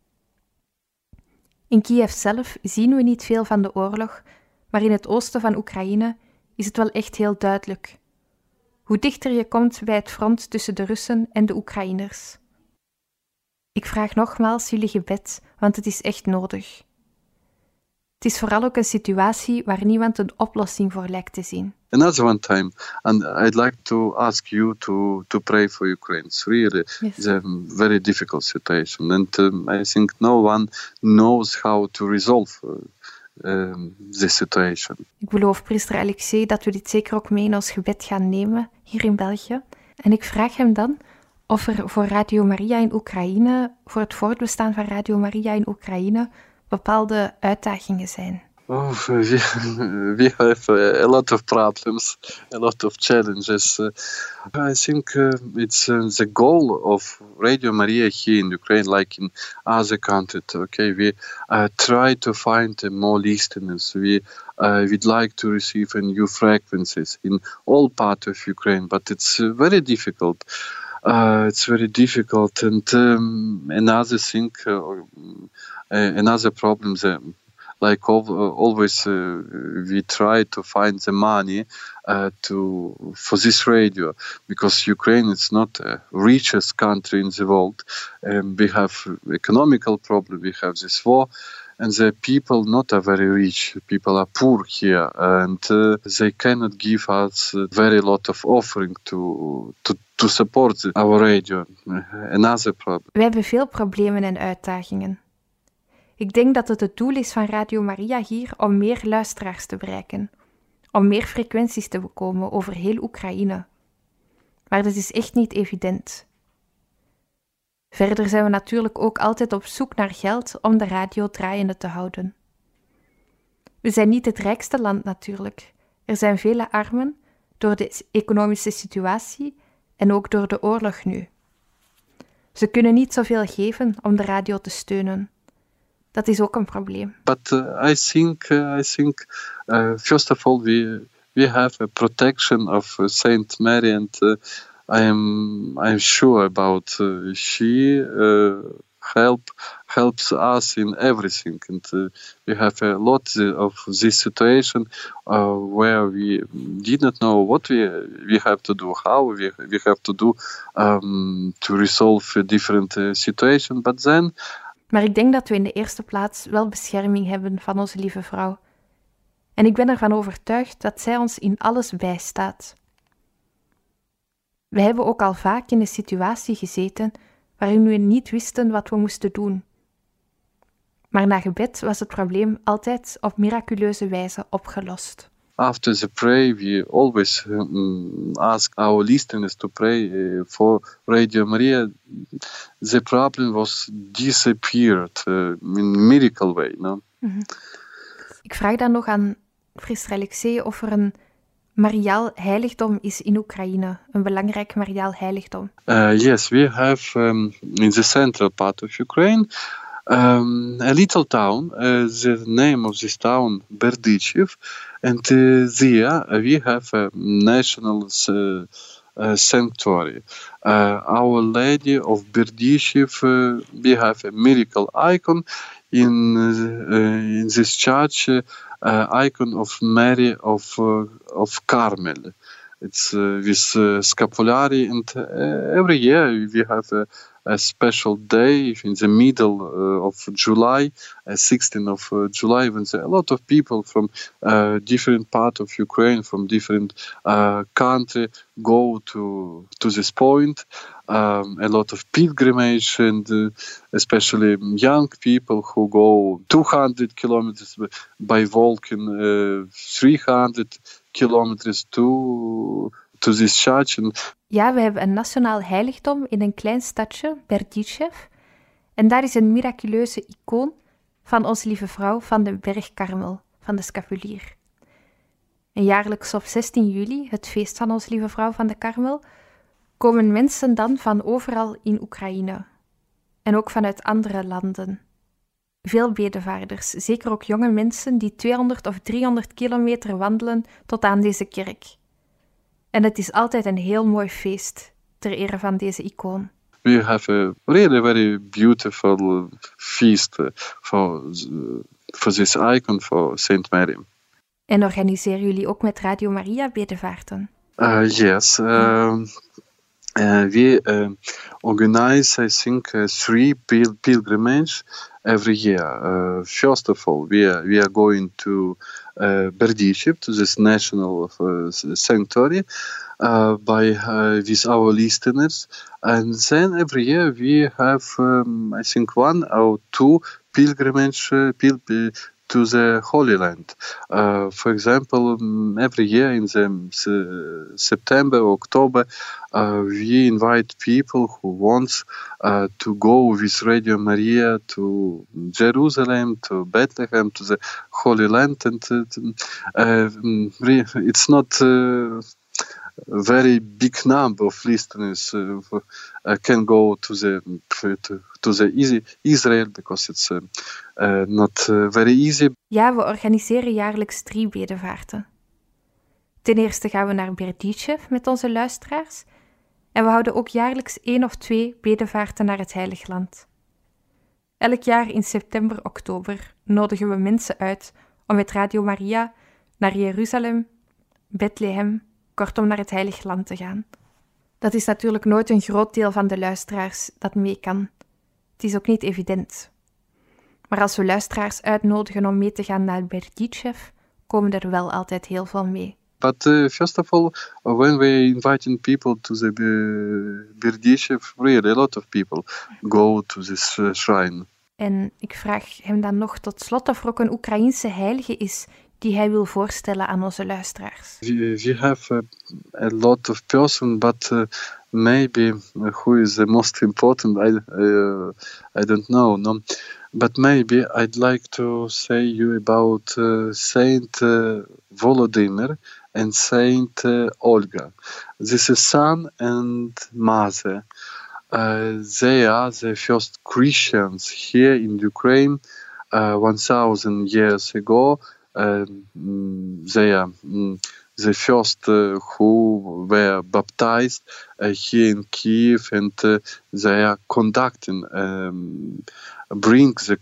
In Kiev zelf zien we niet veel van de oorlog, maar in het oosten van Oekraïne is het wel echt heel duidelijk. Hoe dichter je komt bij het front tussen de Russen en de Oekraïners. Ik vraag nogmaals jullie gebed, want het is echt nodig. Het is vooral ook een situatie waar niemand een oplossing voor lijkt te zien. Another one time, and I'd like to ask you to pray for Ukraine. It's really a very difficult situation, and I think no one knows how to resolve this situation. Ik beloof priester Alexei dat we dit zeker ook mee in ons gebed gaan nemen hier in België. En ik vraag hem dan of er voor Radio Maria in Oekraïne, voor het voortbestaan van Radio Maria in Oekraïne, bepaalde uitdagingen zijn. Oh, we have a lot of problems, a lot of challenges. I think it's the goal of Radio Maria here in Ukraine, like in other countries. Okay, we try to find more listeners. We'd like to receive new frequencies in all parts of Ukraine, but it's very difficult. it's very difficult. And another thing, another problem, like always, we try to find the money for this radio, because Ukraine is not the richest country in the world. We have economical problem. We have this war. And the people not are very rich. People are poor here, and they cannot give us very lot of offering to support our radio. Another problem. We hebben veel problemen en uitdagingen. Ik denk dat het het doel is van Radio Maria hier om meer luisteraars te bereiken, om meer frequenties te bekomen over heel Oekraïne. Maar dat is echt niet evident. Verder zijn we natuurlijk ook altijd op zoek naar geld om de radio draaiende te houden. We zijn niet het rijkste land natuurlijk. Er zijn vele armen door de economische situatie en ook door de oorlog nu. Ze kunnen niet zoveel geven om de radio te steunen. Dat is ook een probleem. But I think first of all we have a protection of Saint Mary, and I'm sure about she helps us in everything, and we have a lot of this situation where we did not know what we have to do, how we have to do to resolve a different situation, but then. Maar ik denk dat we in de eerste plaats wel bescherming hebben van onze lieve vrouw. En ik ben ervan overtuigd dat zij ons in alles bijstaat. We hebben ook al vaak in een situatie gezeten waarin we niet wisten wat we moesten doen. Maar na gebed was het probleem altijd op miraculeuze wijze opgelost. After the prayer, we always ask our listeners to pray for Radio Maria. The problem was disappeared in a miracle way. No? Mm-hmm. Ik vraag dan nog aan Priester Alexei of er een Mariaal heiligdom is in Oekraïne, een belangrijk Mariaal heiligdom. Yes, we have in the central part of Ukraine a little town. The name of this town, Berdichev, and there we have a national sanctuary. Our Lady of Berdichev, we have a miracle icon in this church. Icon of Mary of Carmel. It's with scapulary, and every year we have a special day in the middle of July, 16th of July, when a lot of people from different part of Ukraine, from different country, go to this point. A lot of pilgrimage, and especially young people who go 200 kilometers by walking, 300 kilometers to this church. Ja, we hebben een nationaal heiligdom in een klein stadje, Berdichev. En daar is een miraculeuze icoon van onze lieve vrouw van de berg Karmel, van de scapulier. En jaarlijks op 16 juli, het feest van onze lieve vrouw van de Karmel, komen mensen dan van overal in Oekraïne. En ook vanuit andere landen. Veel bedevaarders, zeker ook jonge mensen die 200 of 300 kilometer wandelen tot aan deze kerk. En het is altijd een heel mooi feest ter ere van deze icoon. We have a really very beautiful feast for this icon for Saint Mary. En organiseren jullie ook met Radio Maria bedevaarten? Yes. We organize, I think, 3 pilgrimages every year. First of all, we are going to Berdichev, to this national sanctuary, with our listeners, and then every year we have, I think, 1 or 2 pilgrimages to the Holy Land. For example, every year in the September, October, we invite people who want to go with Radio Maria to Jerusalem, to Bethlehem, to the Holy Land, and it's not very big number of listeners can go to the Israel, because it's not very easy. Ja, we organiseren jaarlijks 3 bedevaarten. Ten eerste gaan we naar Berdichev met onze luisteraars. En we houden ook jaarlijks 1 of 2 bedevaarten naar het Heilig Land. Elk jaar in september, oktober nodigen we mensen uit om met Radio Maria naar Jeruzalem, Bethlehem, kortom naar het Heilig Land te gaan. Dat is natuurlijk nooit een groot deel van de luisteraars dat mee kan. Het is ook niet evident. Maar als we luisteraars uitnodigen om mee te gaan naar Berdichev, komen er wel altijd heel veel mee. But first of all, when we're inviting people to the Berdichev, really a lot of people go to this shrine. En ik vraag hem dan nog tot slot of er ook een Oekraïense heilige is die hij wil voorstellen aan onze luisteraars. We have a lot of person, but maybe who is the most important, I don't know. No? But maybe I'd like to say you about Saint Volodymyr and Saint Olga. This is son and mother. They are the first Christians here in Ukraine 1,000 years ago. They are the first who were baptized here in Kiev, and they are conducting, bring the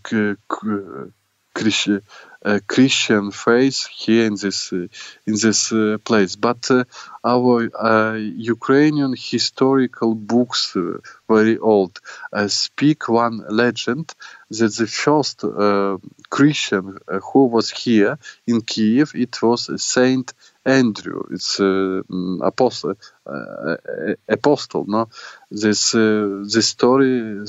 Christian faith here in this place. But our Ukrainian historical books, very old, speak one legend that the first Christian who was here in Kiev, it was Saint Andrew. It's apostle. No, this story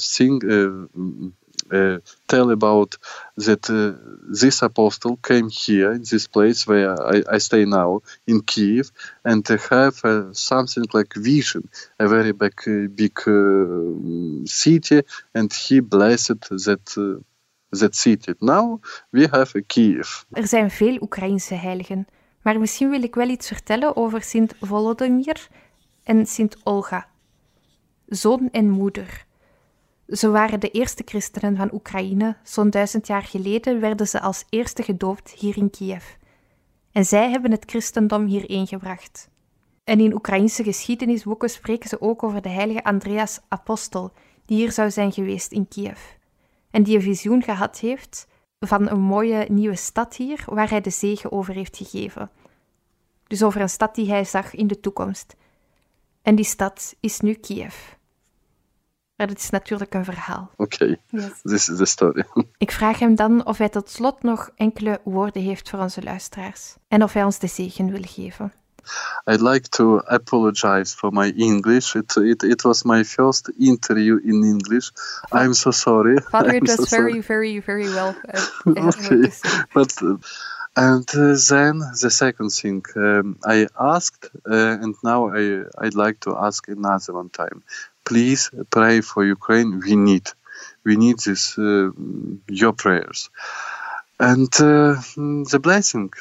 tell about that this apostle came here in this place where I stay now in Kiev, and have something like vision, a very big city, and he blessed that city. Now we have a Kiev. Er zijn veel Oekraïense heiligen, maar misschien wil ik wel iets vertellen over Sint Volodymyr en Sint Olga, zoon en moeder. Ze waren de eerste christenen van Oekraïne. Zo'n 1000 jaar geleden werden ze als eerste gedoopt hier in Kiev. En zij hebben het christendom hierheen gebracht. En in Oekraïense geschiedenisboeken spreken ze ook over de heilige Andreas Apostel, die hier zou zijn geweest in Kiev. En die een visioen gehad heeft van een mooie nieuwe stad hier, waar hij de zegen over heeft gegeven. Dus over een stad die hij zag in de toekomst. En die stad is nu Kiev. Maar dat is natuurlijk een verhaal. Oké, this is the story. Ik vraag hem dan of hij tot slot nog enkele woorden heeft voor onze luisteraars. En of hij ons de zegen wil geven. I'd like to apologize for my English. It was my first interview in English. I'm so sorry. Father, it was very well. Okay, but and then the second thing I asked, and now I'd like to ask another one time. Please pray for Ukraine. We need this your prayers, and the blessing.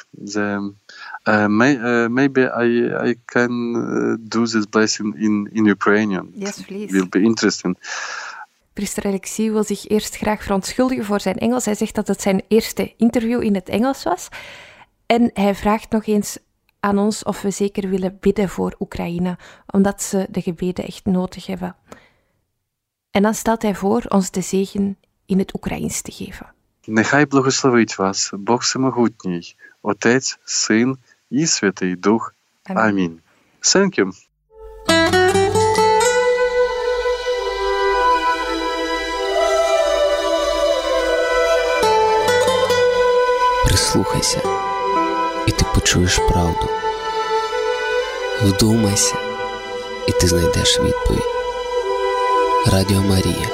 Maybe I can do this blessing in Ukrainian. Yes, please. Will be interesting. Priester Alexei wil zich eerst graag verontschuldigen voor zijn Engels. Hij zegt dat het zijn eerste interview in het Engels was. En hij vraagt nog eens aan ons of we zeker willen bidden voor Oekraïne, omdat ze de gebeden echt nodig hebben. En dan stelt hij voor ons de zegen in het Oekraïens te geven. Нехай благословить вас Бог Всемогутній, Отець, Син і Святий Дух. Амінь. Thank you. Прислухайся, і ти почуєш правду. Вдумайся, і ти знайдеш відповідь. Радіо Марія.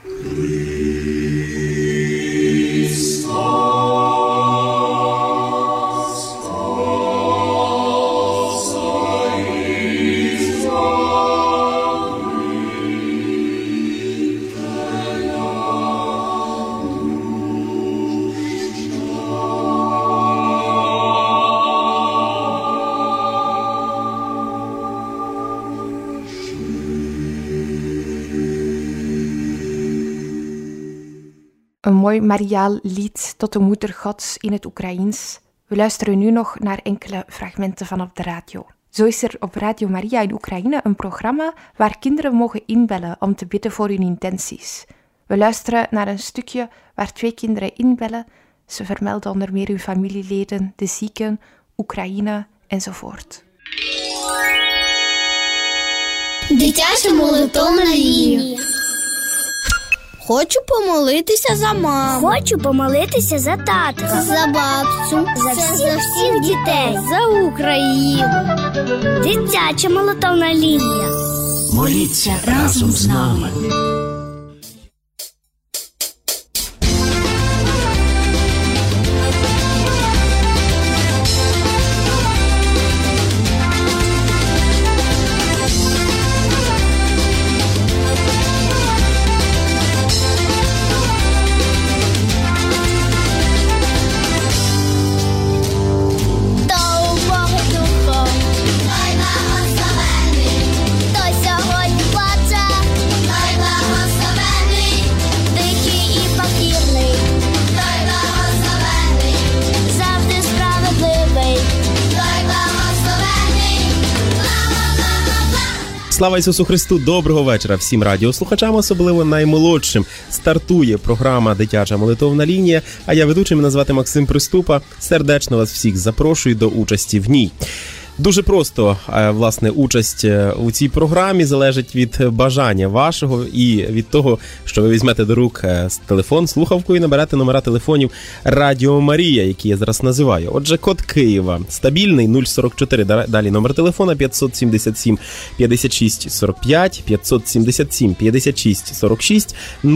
Een mooi mariaal lied tot de moeder Gods in het Oekraïens. We luisteren nu nog naar enkele fragmenten van op de radio. Zo is er op Radio Maria in Oekraïne een programma waar kinderen mogen inbellen om te bidden voor hun intenties. We luisteren naar een stukje waar 2 kinderen inbellen. Ze vermelden onder meer hun familieleden, de zieken, Oekraïne enzovoort. Дитяча молитовна лінія. Хочу помолитися за маму. Хочу помолитися за тата. За бабцю. За всіх дітей. За Україну. Дитяча молитовна лінія. Моліться разом з нами. Слава Ісусу Христу! Доброго вечора всім радіослухачам, особливо наймолодшим. Стартує програма «Дитяча молитовна лінія», а я ведучий, мене звати Максим Приступа. Сердечно вас всіх запрошую до участі в ній. Дуже просто, власне, участь у цій програмі залежить від бажання вашого і від того, що ви візьмете до рук телефон, слухавку і наберете номера телефонів Радіо Марія, які я зараз називаю. Отже, код Києва стабільний 044, далі номер телефона 577 56 45, 577 56 46,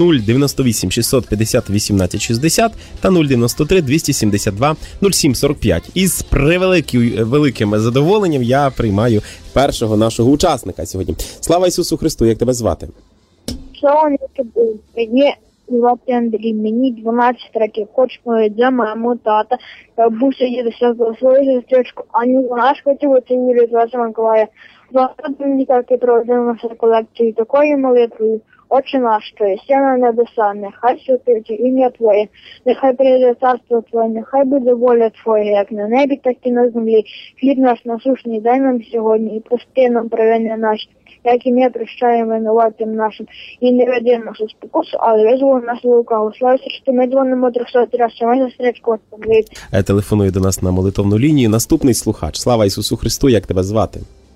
098 650 18 60 та 093 272 07 45. Із великим задоволенням я приймаю першого нашого учасника сьогодні. Слава Ісусу Христу, як тебе звати? Слава мені звати Андрій, мені 12 років. Хочу за маму, тата, бабуся, дідуся, свою сестричку Аню, наш хотів оцінювати з Василя Миколая. Згадати мені, як і проводив нашу колекцію такою молитвою. Отче наш, що єси на небеса, нехай святиться ім'я Твоє, нехай прийде царство Твоє, нехай буде воля Твоя, як на небі, так і на землі. Хліб наш насущний дай нам сьогодні, і прости нам провини наші, як і ми прощаємо винуватим нашим. І не веди нашу спокусу, але визволи нас лукавого. Славися, що ми дзвонимо 300 раз, що ми застрічку відповідь. Телефонує до нас на молитовну лінію наступний слухач. Слава Ісусу Христу, як тебе звати?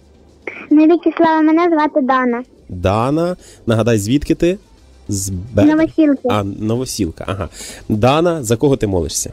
Навіки слава, мене звати Дана. Дана, нагадай, звідки ти? З Новосілки. Новосілка, ага. Дана, за кого ти молишся?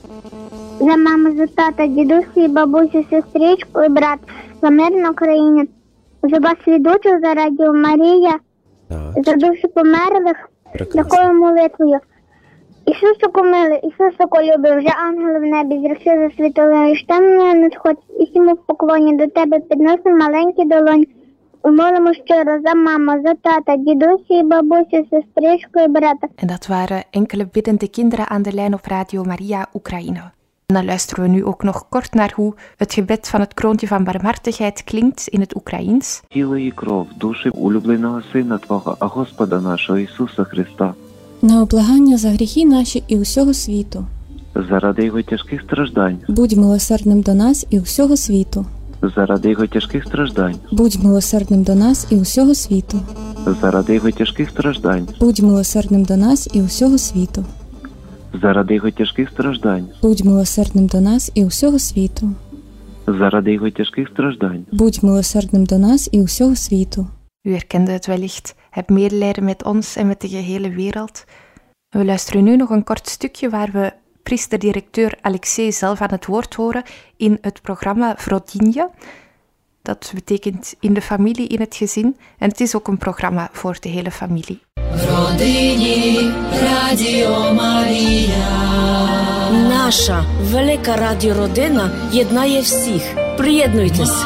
За маму, за тата, дідусі, бабусю, сестричку і брат, за мир на Україні, за вас ведучих, за Радіо Марія, так. За душі померлих, такою молитвою. Ісусику милий, Ісусику любив, вже ангели в небі, зрекси за світовою, штемною надходь, і всім в поклоні до тебе підносимо маленькі долоні. Молимо щиро за mama, за tata, дідусі, бабусі, сестричку і брата. En dat waren enkele biddende kinderen aan de lijn op Radio Maria Oekraïne. En dan luisteren we nu ook nog kort naar hoe het gebed van het kroontje van barmhartigheid klinkt in het Oekraïens. Тіло і кров, душі улюбленого Сина Твого, а Господа нашого Ісуса Христа. На облагання за гріхи наші і усього світу. Заради Його тяжких страждань. Будь милосердним до нас і усього світу. Заради Його тяжких страждань. Будь милосердним до нас і усього світу. Заради Його тяжких страждань. Будь милосердним до нас і усього світу. Заради Його тяжких страждань. Будь милосердним до нас і усього світу. Заради Його тяжких страждань. Будь милосердним до нас і усього світу. U herkende het wellicht. Heb medelijden met ons en met de gehele wereld. We luisteren nu nog een kort stukje waar we priester-directeur Alexei zelf aan het woord horen in het programma Vrodinje. Dat betekent in de familie, in het gezin. En het is ook een programma voor de hele familie. В родині Радіо Марія. Наша велика радіородина єднає всіх. Приєднуйтесь.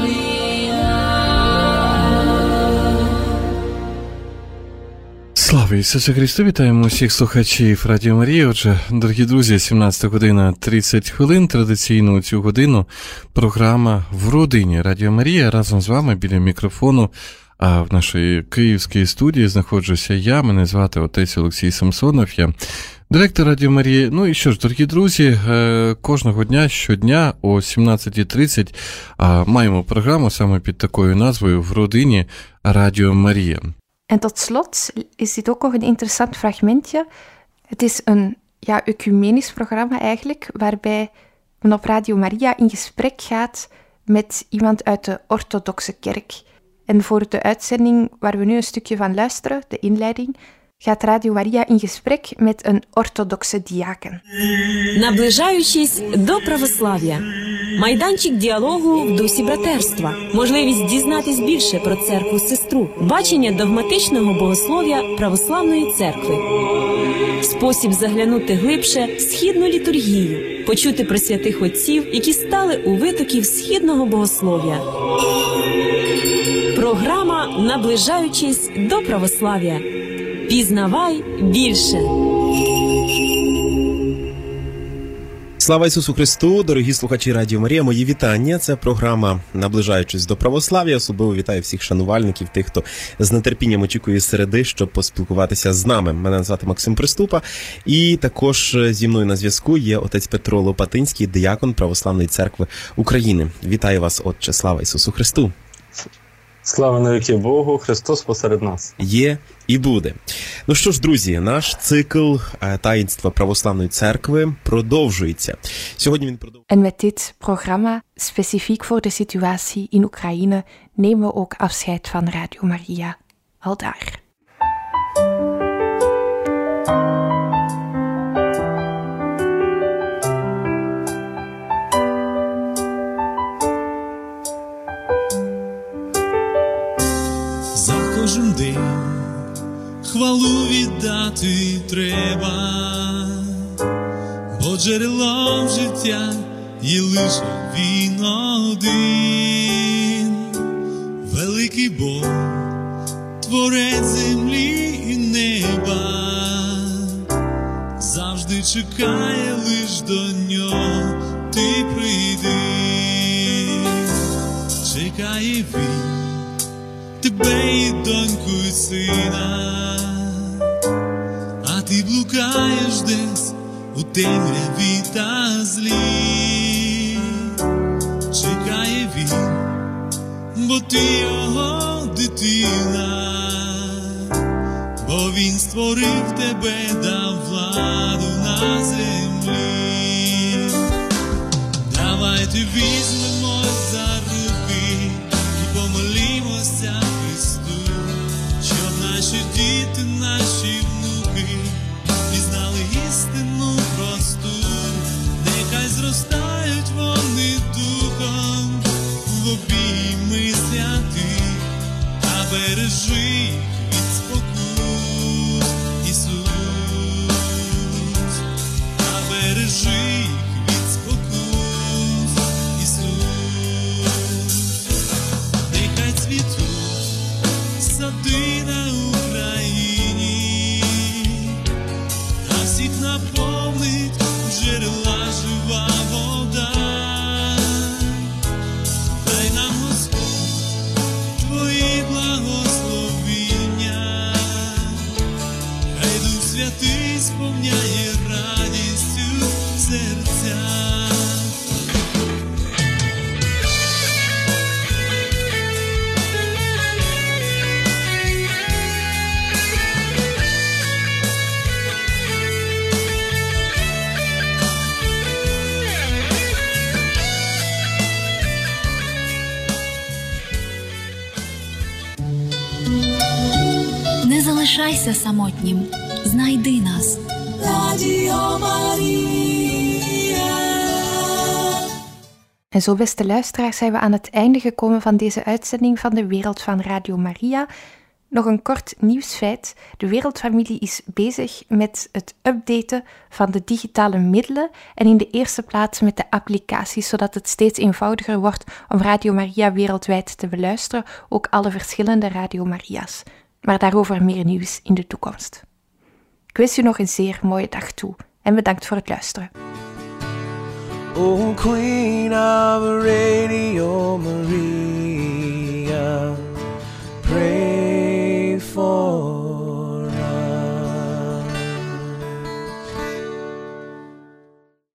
Слава Ісусу Христу! Вітаємо усіх слухачів Радіо Марія. Отже, дорогі друзі, 17 година 30 хвилин. Традиційно у цю годину програма «В родині» Радіо Марія. Разом з вами біля мікрофону в нашій київській студії знаходжуся я. Мене звати отець Олексій Самсонов. Я директор Радіо Марії. Ну і що ж, дорогі друзі, кожного дня, щодня о 17:30 маємо програму саме під такою назвою «В родині Радіо Марія». En tot slot is dit ook nog een interessant fragmentje. Het is een ecumenisch programma eigenlijk, waarbij men op Radio Maria in gesprek gaat met iemand uit de orthodoxe kerk. En voor de uitzending waar we nu een stukje van luisteren, de inleiding, gaat Radio Maria in gesprek met een orthodoxe diaken. Наближаючись до православ'я. Майданчик діалогу в дусі братерства. Можливість дізнатись більше про церкву-сестру. Бачення догматичного богослов'я православної церкви. Спосіб заглянути глибше в східну літургію. Почути про святих отців, які стали у витоків східного богослов'я. Програма «Наближаючись до православ'я». Пізнавай більше. Слава Ісусу Христу, дорогі слухачі Радіо Марія, мої вітання. Це програма «Наближаючись до православ'я». Особливо вітаю всіх шанувальників, тих, хто з нетерпінням очікує середи, щоб поспілкуватися з нами. Мене звати Максим Приступа. І також зі мною на зв'язку є отець Петро Лопатинський, диякон Православної церкви України. Вітаю вас, отче. Слава Ісусу Христу. Слава навіки Богу, Христос посеред нас. Є і буде. Ну що ж, друзі, наш цикл таїнства Православної церкви продовжується. Сьогодні він продовжується. En met dit programma, specifiek voor de situatie in Oekraïne, nemen we ook afscheid van Radio Maria. Aldaar. Кожен день хвалу віддати треба, бо джерелом життя є лише він один. Великий Бог, творець землі і неба, завжди чекає лиш до нього, ти прийди. Чекає він тебе і доньку, і сина, а ти блукаєш десь у темряві та злі. Чекає він, бо ти його дитина, бо він створив тебе, дав владу на землі. Давайте візьмемось за руки і помолімося Христу, щоб наші діти, наші внуки пізнали істину просту. Нехай зростають вони духом в обійми святих, а бережи їх від спокус, Ісус, а бережи їх від спокус, Ісус. Нехай цвітуть сади на Україні, а всіх наповнить джерела жива вода. Дай нам, Господь, Твої благословіння, хай Дух Святий сповняє радістю серця. Не залишайся самотнім, знайди нас. Радіо Марія. En zo, beste luisteraars, zijn we aan het einde gekomen van deze uitzending van de Wereld van Radio Maria. Nog een kort nieuwsfeit. De Wereldfamilie is bezig met het updaten van de digitale middelen en in de eerste plaats met de applicaties, zodat het steeds eenvoudiger wordt om Radio Maria wereldwijd te beluisteren, ook alle verschillende Radio Maria's. Maar daarover meer nieuws in de toekomst. Ik wens u nog een zeer mooie dag toe en bedankt voor het luisteren. Oh, Queen of Radio Maria.